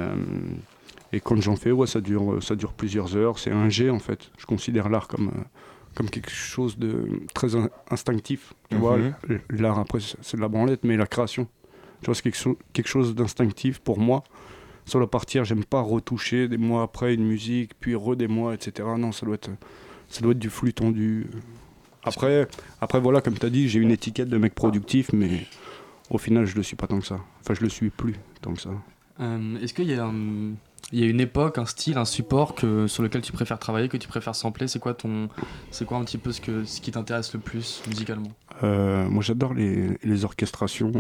quand j'en fais, ouais, ça dure plusieurs heures. C'est un jet, en fait. Je considère l'art comme quelque chose de très instinctif. Tu vois, l'art, après, c'est de la branlette, mais la création, tu vois, c'est quelque chose d'instinctif pour moi. Sur la partir, j'aime pas retoucher des mois après une musique, puis des mois, etc. Non, ça doit être du flux tendu. Après, voilà, comme tu as dit, j'ai une étiquette de mec productif, mais au final, je le suis pas tant que ça. Enfin, je le suis plus tant que ça. Est-ce qu'il y a une époque, un style, un support sur lequel tu préfères travailler, que tu préfères sampler ? C'est quoi un petit peu ce qui t'intéresse le plus musicalement ? Moi, j'adore les orchestrations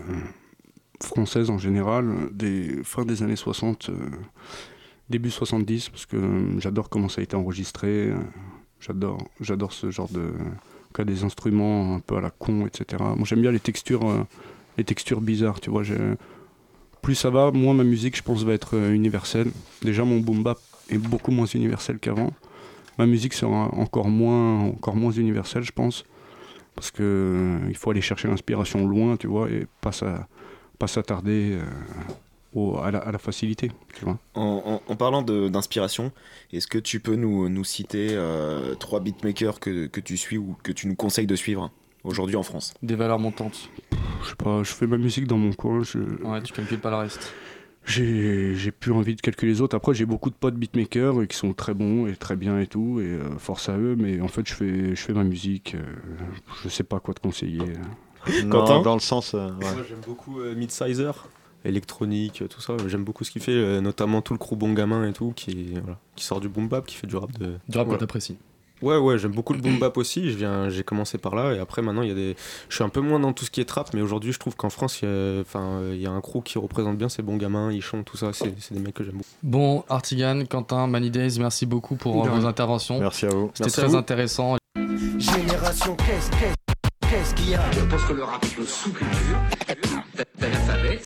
françaises en général, fin des années 60, début 70, parce que j'adore comment ça a été enregistré. J'adore ce genre des instruments un peu à la con, etc. Moi, j'aime bien les textures bizarres, tu vois. Plus ça va, moins ma musique, je pense, va être universelle. Déjà, mon boom bap est beaucoup moins universel qu'avant. Ma musique sera encore moins universelle, je pense, parce que il faut aller chercher l'inspiration loin, tu vois, et pas s'attarder à la facilité, tu vois. En parlant d'inspiration, est-ce que tu peux nous citer 3 beatmakers que tu suis ou que tu nous conseilles de suivre aujourd'hui en France ? Des valeurs montantes. Je sais pas, je fais ma musique dans mon coin. Ouais, tu calcules pas le reste. J'ai plus envie de calculer les autres. Après, j'ai beaucoup de potes beatmakers qui sont très bons et très bien et tout, et force à eux, mais en fait, je fais ma musique. Je sais pas quoi te conseiller. Quentin ? Dans le sens. Ouais. Moi, j'aime beaucoup Midsizer, électronique, tout ça. J'aime beaucoup ce qu'il fait, notamment tout le crew Bon Gamin et tout, qui sort du boom bap, qui fait du rap que t'apprécies. Ouais, j'aime beaucoup le boom bap aussi. J'ai commencé par là et après maintenant je suis un peu moins dans tout ce qui est trap, mais aujourd'hui je trouve qu'en France il y a un crew qui représente bien ces bons gamins, ils chantent tout ça, c'est des mecs que j'aime beaucoup. Bon, Artigan, Quentin, Many Days, merci beaucoup pour vos interventions. Merci à vous. C'était très intéressant. Génération, qu'est-ce qu'il y a ? Je pense que le rap est une sous-culture. T'as l'alphabet.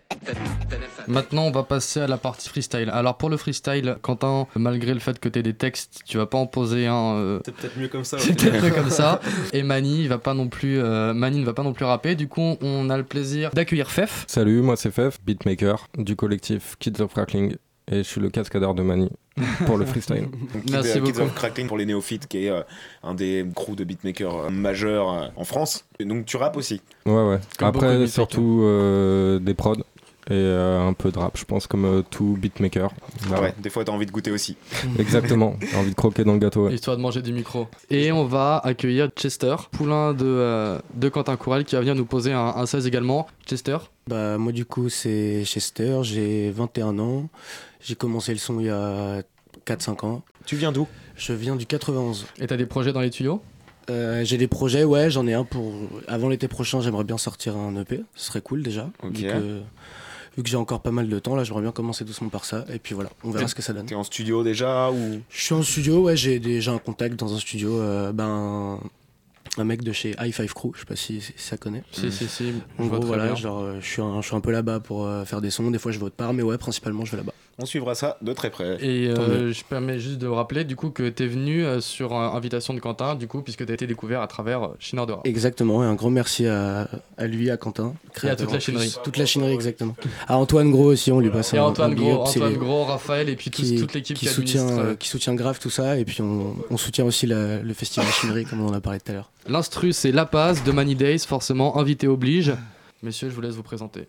Maintenant, on va passer à la partie freestyle. Alors pour le freestyle, Quentin, malgré le fait que t'aies des textes, tu vas pas en poser un. C'est peut-être mieux comme ça. C'est peut-être mieux comme ça. Et Mani ne va pas non plus rapper. Du coup, on a le plaisir d'accueillir Fef. Salut, moi c'est Fef, beatmaker du collectif Kids of Crackling. Et je suis le cascadeur de Mani pour le freestyle. Merci beaucoup. Kids of Crackling pour les néophytes, qui est un des crews de beatmakers majeurs en France. Et donc tu rappes aussi. Ouais. Comme après, surtout des prods. et un peu de rap, je pense, comme tout beatmaker. Voilà. Ouais, des fois t'as envie de goûter aussi. Exactement, j'ai envie de croquer dans le gâteau. Ouais. Histoire de manger du micro. Et on va accueillir Chester, poulain de Quentin Courel, qui va venir nous poser un 16 également. Chester. Bah moi du coup c'est Chester, j'ai 21 ans, j'ai commencé le son il y a 4-5 ans. Tu viens d'où ? Je viens du 91. Et t'as des projets dans les tuyaux ? J'ai des projets, ouais, j'en ai un pour... Avant l'été prochain, j'aimerais bien sortir un EP, ce serait cool déjà. Ok. Vu que j'ai encore pas mal de temps, là, j'aimerais bien commencer doucement par ça, et puis voilà, on verra ce que ça donne. T'es en studio déjà ou... Je suis en studio, ouais, j'ai déjà un contact dans un studio, un mec de chez High Five Crew, je sais pas si ça connaît. Si. En gros, voilà, genre, je suis un peu là-bas pour faire des sons, des fois je vais autre part, mais ouais, principalement je vais là-bas. On suivra ça de très près. Et je permets juste de rappeler du coup que t'es venu sur invitation de Quentin, du coup, puisque t'as été découvert à travers Chineur de Rap. Exactement, et un grand merci à lui, à Quentin. Et à toute la chinerie. Toute la chinerie, exactement. À Antoine Gros aussi, on lui passe et un Antoine big up, Gros, Raphaël, et puis toute l'équipe qui soutient grave tout ça, et puis on soutient aussi le festival Chinerie, comme on en a parlé tout à l'heure. L'instru, c'est La Paz de Many Days, forcément, invité oblige. Messieurs, je vous laisse vous présenter.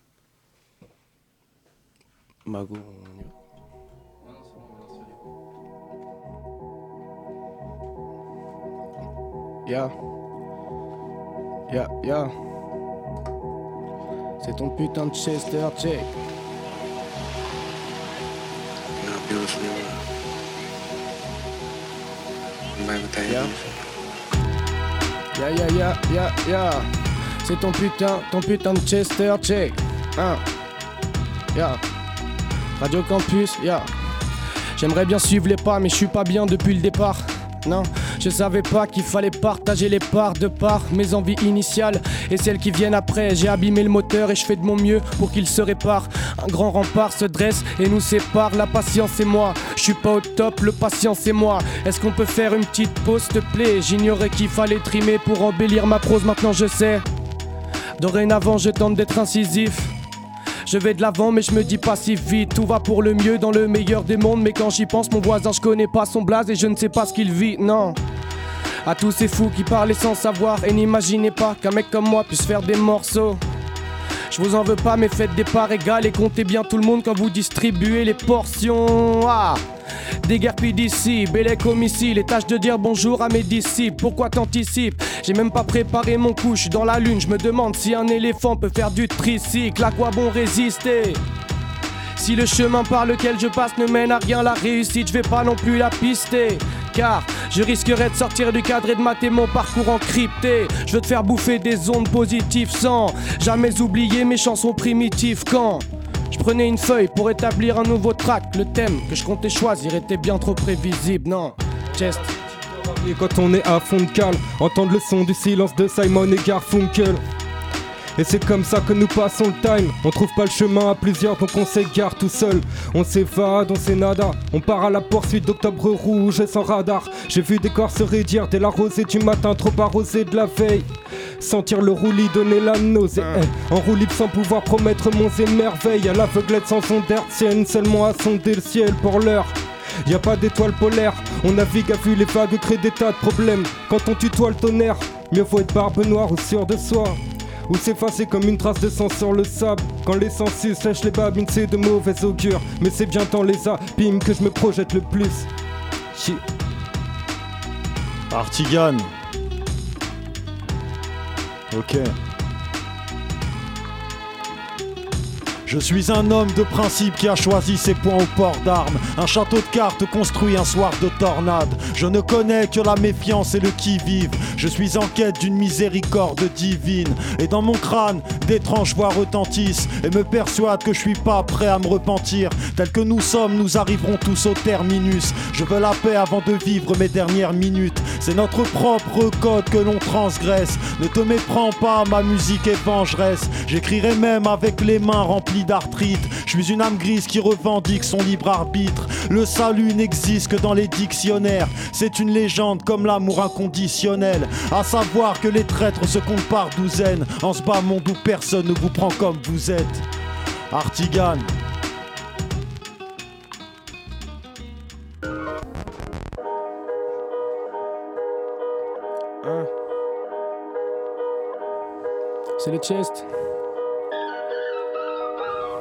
Mago, on y va. Yeah. C'est ton putain de Chester, check. Yeah. C'est ton putain de Chester, check. Radio Campus, J'aimerais bien suivre les pas, mais je suis pas bien depuis le départ. Non, je savais pas qu'il fallait partager les parts de part mes envies initiales et celles qui viennent après. J'ai abîmé le moteur et je fais de mon mieux pour qu'il se répare. Un grand rempart se dresse et nous sépare, la patience et moi. Je suis pas au top, le patient c'est moi. Est-ce qu'on peut faire une petite pause, s'il te plaît? J'ignorais qu'il fallait trimer pour embellir ma prose, maintenant je sais. Dorénavant je tente d'être incisif. Je vais de l'avant mais je me dis pas si vite. Tout va pour le mieux dans le meilleur des mondes. Mais quand j'y pense, mon voisin, je connais pas son blaze et je ne sais pas ce qu'il vit, non. À tous ces fous qui parlaient sans savoir et n'imaginez pas qu'un mec comme moi puisse faire des morceaux. Je vous en veux pas mais faites des parts égales et comptez bien tout le monde quand vous distribuez les portions. Déguerpis d'ici, Bélec au missile, et tâche de dire bonjour à mes disciples. Pourquoi t'anticipes? J'ai même pas préparé mon coup, je suis dans la lune, je me demande si un éléphant peut faire du tricycle. À quoi bon résister? Si le chemin par lequel je passe ne mène à rien, la réussite, je vais pas non plus la pister. Car je risquerais de sortir du cadre et de mater mon parcours encrypté. Je veux te faire bouffer des ondes positives sans jamais oublier mes chansons primitives. Quand je prenais une feuille pour établir un nouveau track, le thème que je comptais choisir était bien trop prévisible, non, Chest. Et quand on est à fond de cale, entendre le son du silence de Simon et Garfunkel. Et c'est comme ça que nous passons le time. On trouve pas le chemin à plusieurs donc on s'égare tout seul. On s'évade, on s'énada. On part à la poursuite d'Octobre Rouge et sans radar. J'ai vu des corps se raidir dès la rosée du matin, trop arrosé de la veille. Sentir le roulis donner la nausée. En roue libre sans pouvoir promettre monts et merveilles. À l'aveuglette sans onde hertzienne, seulement à sonder le ciel pour l'heure. Y'a pas d'étoiles polaires, on navigue à vue, les vagues créent des tas de problèmes. Quand on tutoie le tonnerre, mieux vaut être barbe noire ou sûr de soi. Ou s'effacer comme une trace de sang sur le sable. Quand les sensus sèchent les babines, c'est de mauvais augure. Mais c'est bien dans les abîmes que je me projette le plus. Artigan. Ok. Je suis un homme de principe qui a choisi ses points au port d'armes. Un château de cartes construit un soir de tornade. Je ne connais que la méfiance et le qui-vive. Je suis en quête d'une miséricorde divine. Et dans mon crâne, d'étranges voix retentissent et me persuadent que je suis pas prêt à me repentir. Tel que nous sommes, nous arriverons tous au terminus. Je veux la paix avant de vivre mes dernières minutes. C'est notre propre code que l'on transgresse. Ne te méprends pas, ma musique est vengeresse. J'écrirai même avec les mains remplies d'arthrite. Je suis une âme grise qui revendique son libre arbitre. Le salut n'existe que dans les dictionnaires. C'est une légende comme l'amour inconditionnel. À savoir que les traîtres se comptent par douzaines. En ce bas monde où personne ne vous prend comme vous êtes. Artigan. C'est le chest.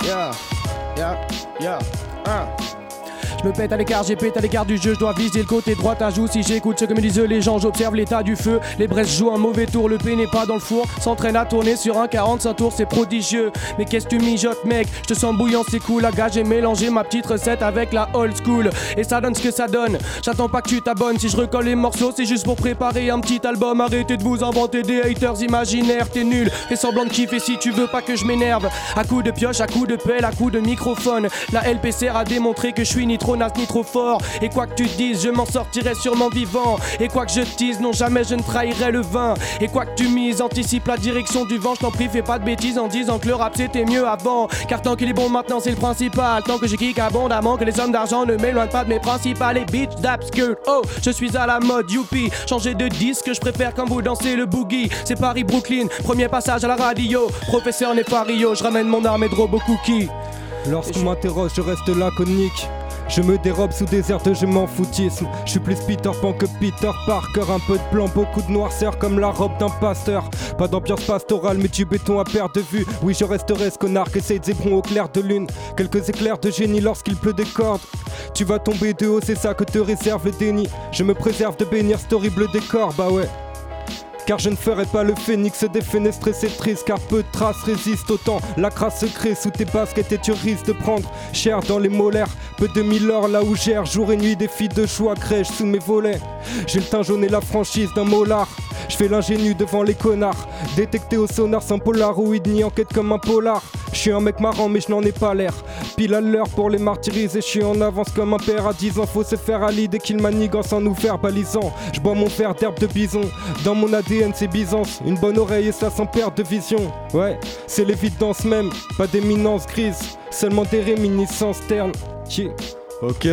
Je me pète à l'écart, j'ai pété à l'écart du jeu, je dois viser le côté droit à joue. Si j'écoute ce que me disent les gens, j'observe l'état du feu. Les Brest jouent un mauvais tour, le P n'est pas dans le four. S'entraîne à tourner sur un 45 tours, c'est prodigieux. Mais qu'est-ce que tu mijotes mec, je te sens bouillant, c'est cool. À gars, j'ai mélangé ma petite recette avec la old school. Et ça donne ce que ça donne, j'attends pas que tu t'abonnes. Si je recolle les morceaux, c'est juste pour préparer un petit album. Arrêtez de vous inventer des haters imaginaires, t'es nul. Fais semblant de kiffer si tu veux pas que je m'énerve. À coups de pioche, à coups de pelle, à coups de microphone. La LPCR a démontré que je suis ni trop naze ni trop fort. Et quoi que tu dises, je m'en sortirai sûrement vivant. Et quoi que je tease, non jamais je ne trahirai le vin. Et quoi que tu mises, anticipe la direction du vent. Je t'en prie, fais pas de bêtises en disant que le rap c'était mieux avant. Car tant qu'il est bon maintenant c'est le principal. Tant que je kick abondamment, que les sommes d'argent ne m'éloignent pas de mes principales. Les bitches d'abscure, oh, je suis à la mode, youpi. Changer de disque, je préfère quand vous dansez le boogie. C'est Paris, Brooklyn, premier passage à la radio. Professeur n'est pas Rio, je ramène mon armée de robots cookies. Lorsqu'on m'interroge, je reste laconique. Je me dérobe sous des airs de je m'en foutisme. Je suis plus Peter Pan que Peter Parker. Un peu de blanc, beaucoup de noirceur comme la robe d'un pasteur. Pas d'ambiance pastorale mais du béton à perte de vue. Oui je resterai ce connard qu'essaye de zébron au clair de lune. Quelques éclairs de génie lorsqu'il pleut des cordes. Tu vas tomber de haut, c'est ça que te réserve le déni. Je me préserve de bénir cet horrible décor, bah ouais. Car je ne ferai pas le phénix défenestré, c'est triste. Car peu de traces résistent autant. La crasse se crée sous tes baskets et tu risques de prendre cher dans les molaires. Peu de milord là où gère jour et nuit des filles de choix crèche sous mes volets. J'ai le teint jaune et la franchise d'un molar. Je fais l'ingénu devant les connards. Détecté au sonar sans polaroid ni enquête comme un polar. Je suis un mec marrant mais je n'en ai pas l'air. Pile à l'heure pour les martyriser, je suis en avance comme un père à 10 ans. Faut se faire à l'idée qu'il manigance en nous verbalisant. Je bois mon verre d'herbe de bison. Dans mon ADN c'est Byzance. Une bonne oreille et ça sans perte de vision. Ouais, c'est l'évidence même, pas d'éminence grise. Seulement des réminiscences ternes. Yeah. Ok,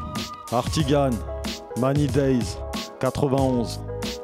Artigan, Many Days, 91.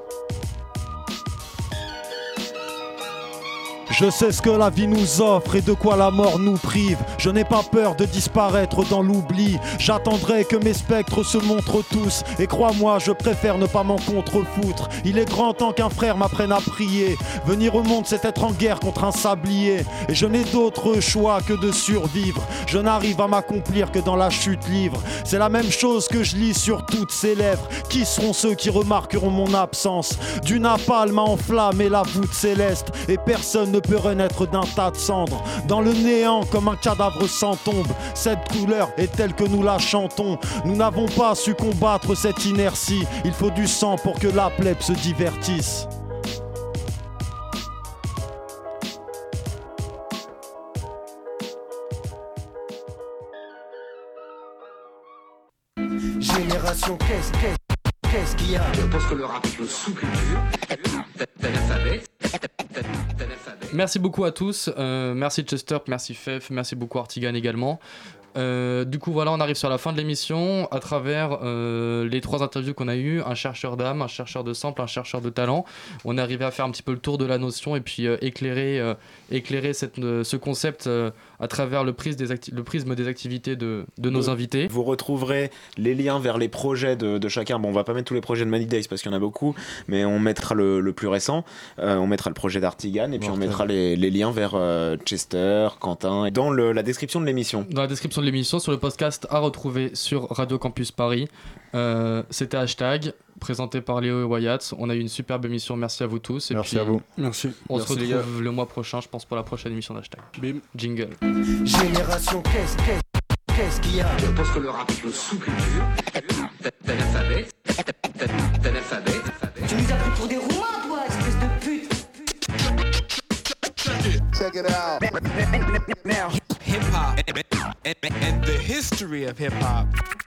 Je sais ce que la vie nous offre et de quoi la mort nous prive. Je n'ai pas peur de disparaître dans l'oubli. J'attendrai que mes spectres se montrent tous. Et crois-moi, je préfère ne pas m'en contrefoutre. Il est grand temps qu'un frère m'apprenne à prier. Venir au monde, c'est être en guerre contre un sablier. Et je n'ai d'autre choix que de survivre. Je n'arrive à m'accomplir que dans la chute libre. C'est la même chose que je lis sur toutes ces lèvres. Qui seront ceux qui remarqueront mon absence? Du napalm à enflammer la voûte céleste. Et personne ne peut renaître d'un tas de cendres. Dans le néant comme un cadavre sans tombe. Cette couleur est telle que nous la chantons. Nous n'avons pas su combattre cette inertie. Il faut du sang pour que la plèbe se divertisse. Génération, qu'est-ce qu'il y a? Je pense que le rap est une sous-culture d'analphabète. Merci beaucoup à tous, merci Chester, merci Fef, merci beaucoup Artigan également. Du coup voilà, on arrive sur la fin de l'émission à travers les 3 interviews qu'on a eues, un chercheur d'âme, un chercheur de sample, un chercheur de talent. On est arrivé à faire un petit peu le tour de la notion et puis éclairer ce concept à travers le prisme des activités de nos invités. Vous retrouverez les liens vers les projets de chacun. Bon, on va pas mettre tous les projets de Many Days parce qu'il y en a beaucoup, mais on mettra le plus récent. On mettra le projet d'Artigan et puis on mettra les liens vers Chester, Quentin dans la description de l'émission. Dans la description de l'émission, sur le podcast à retrouver sur Radio Campus Paris. C'était Hashtag, présenté par Léo et Wyatt. On a eu une superbe émission, merci à vous tous. Et merci puis, à vous. Merci. On se retrouve le mois prochain, je pense, pour la prochaine émission d'Hashtag. Bim. Jingle. Génération, qu'est-ce qu'il y a? Je pense que le rap est une sous-culture d'analphabète. Tu nous as pris pour des roumains, toi, espèce de pute. Check it out. Now, hip hop and the history of hip hop.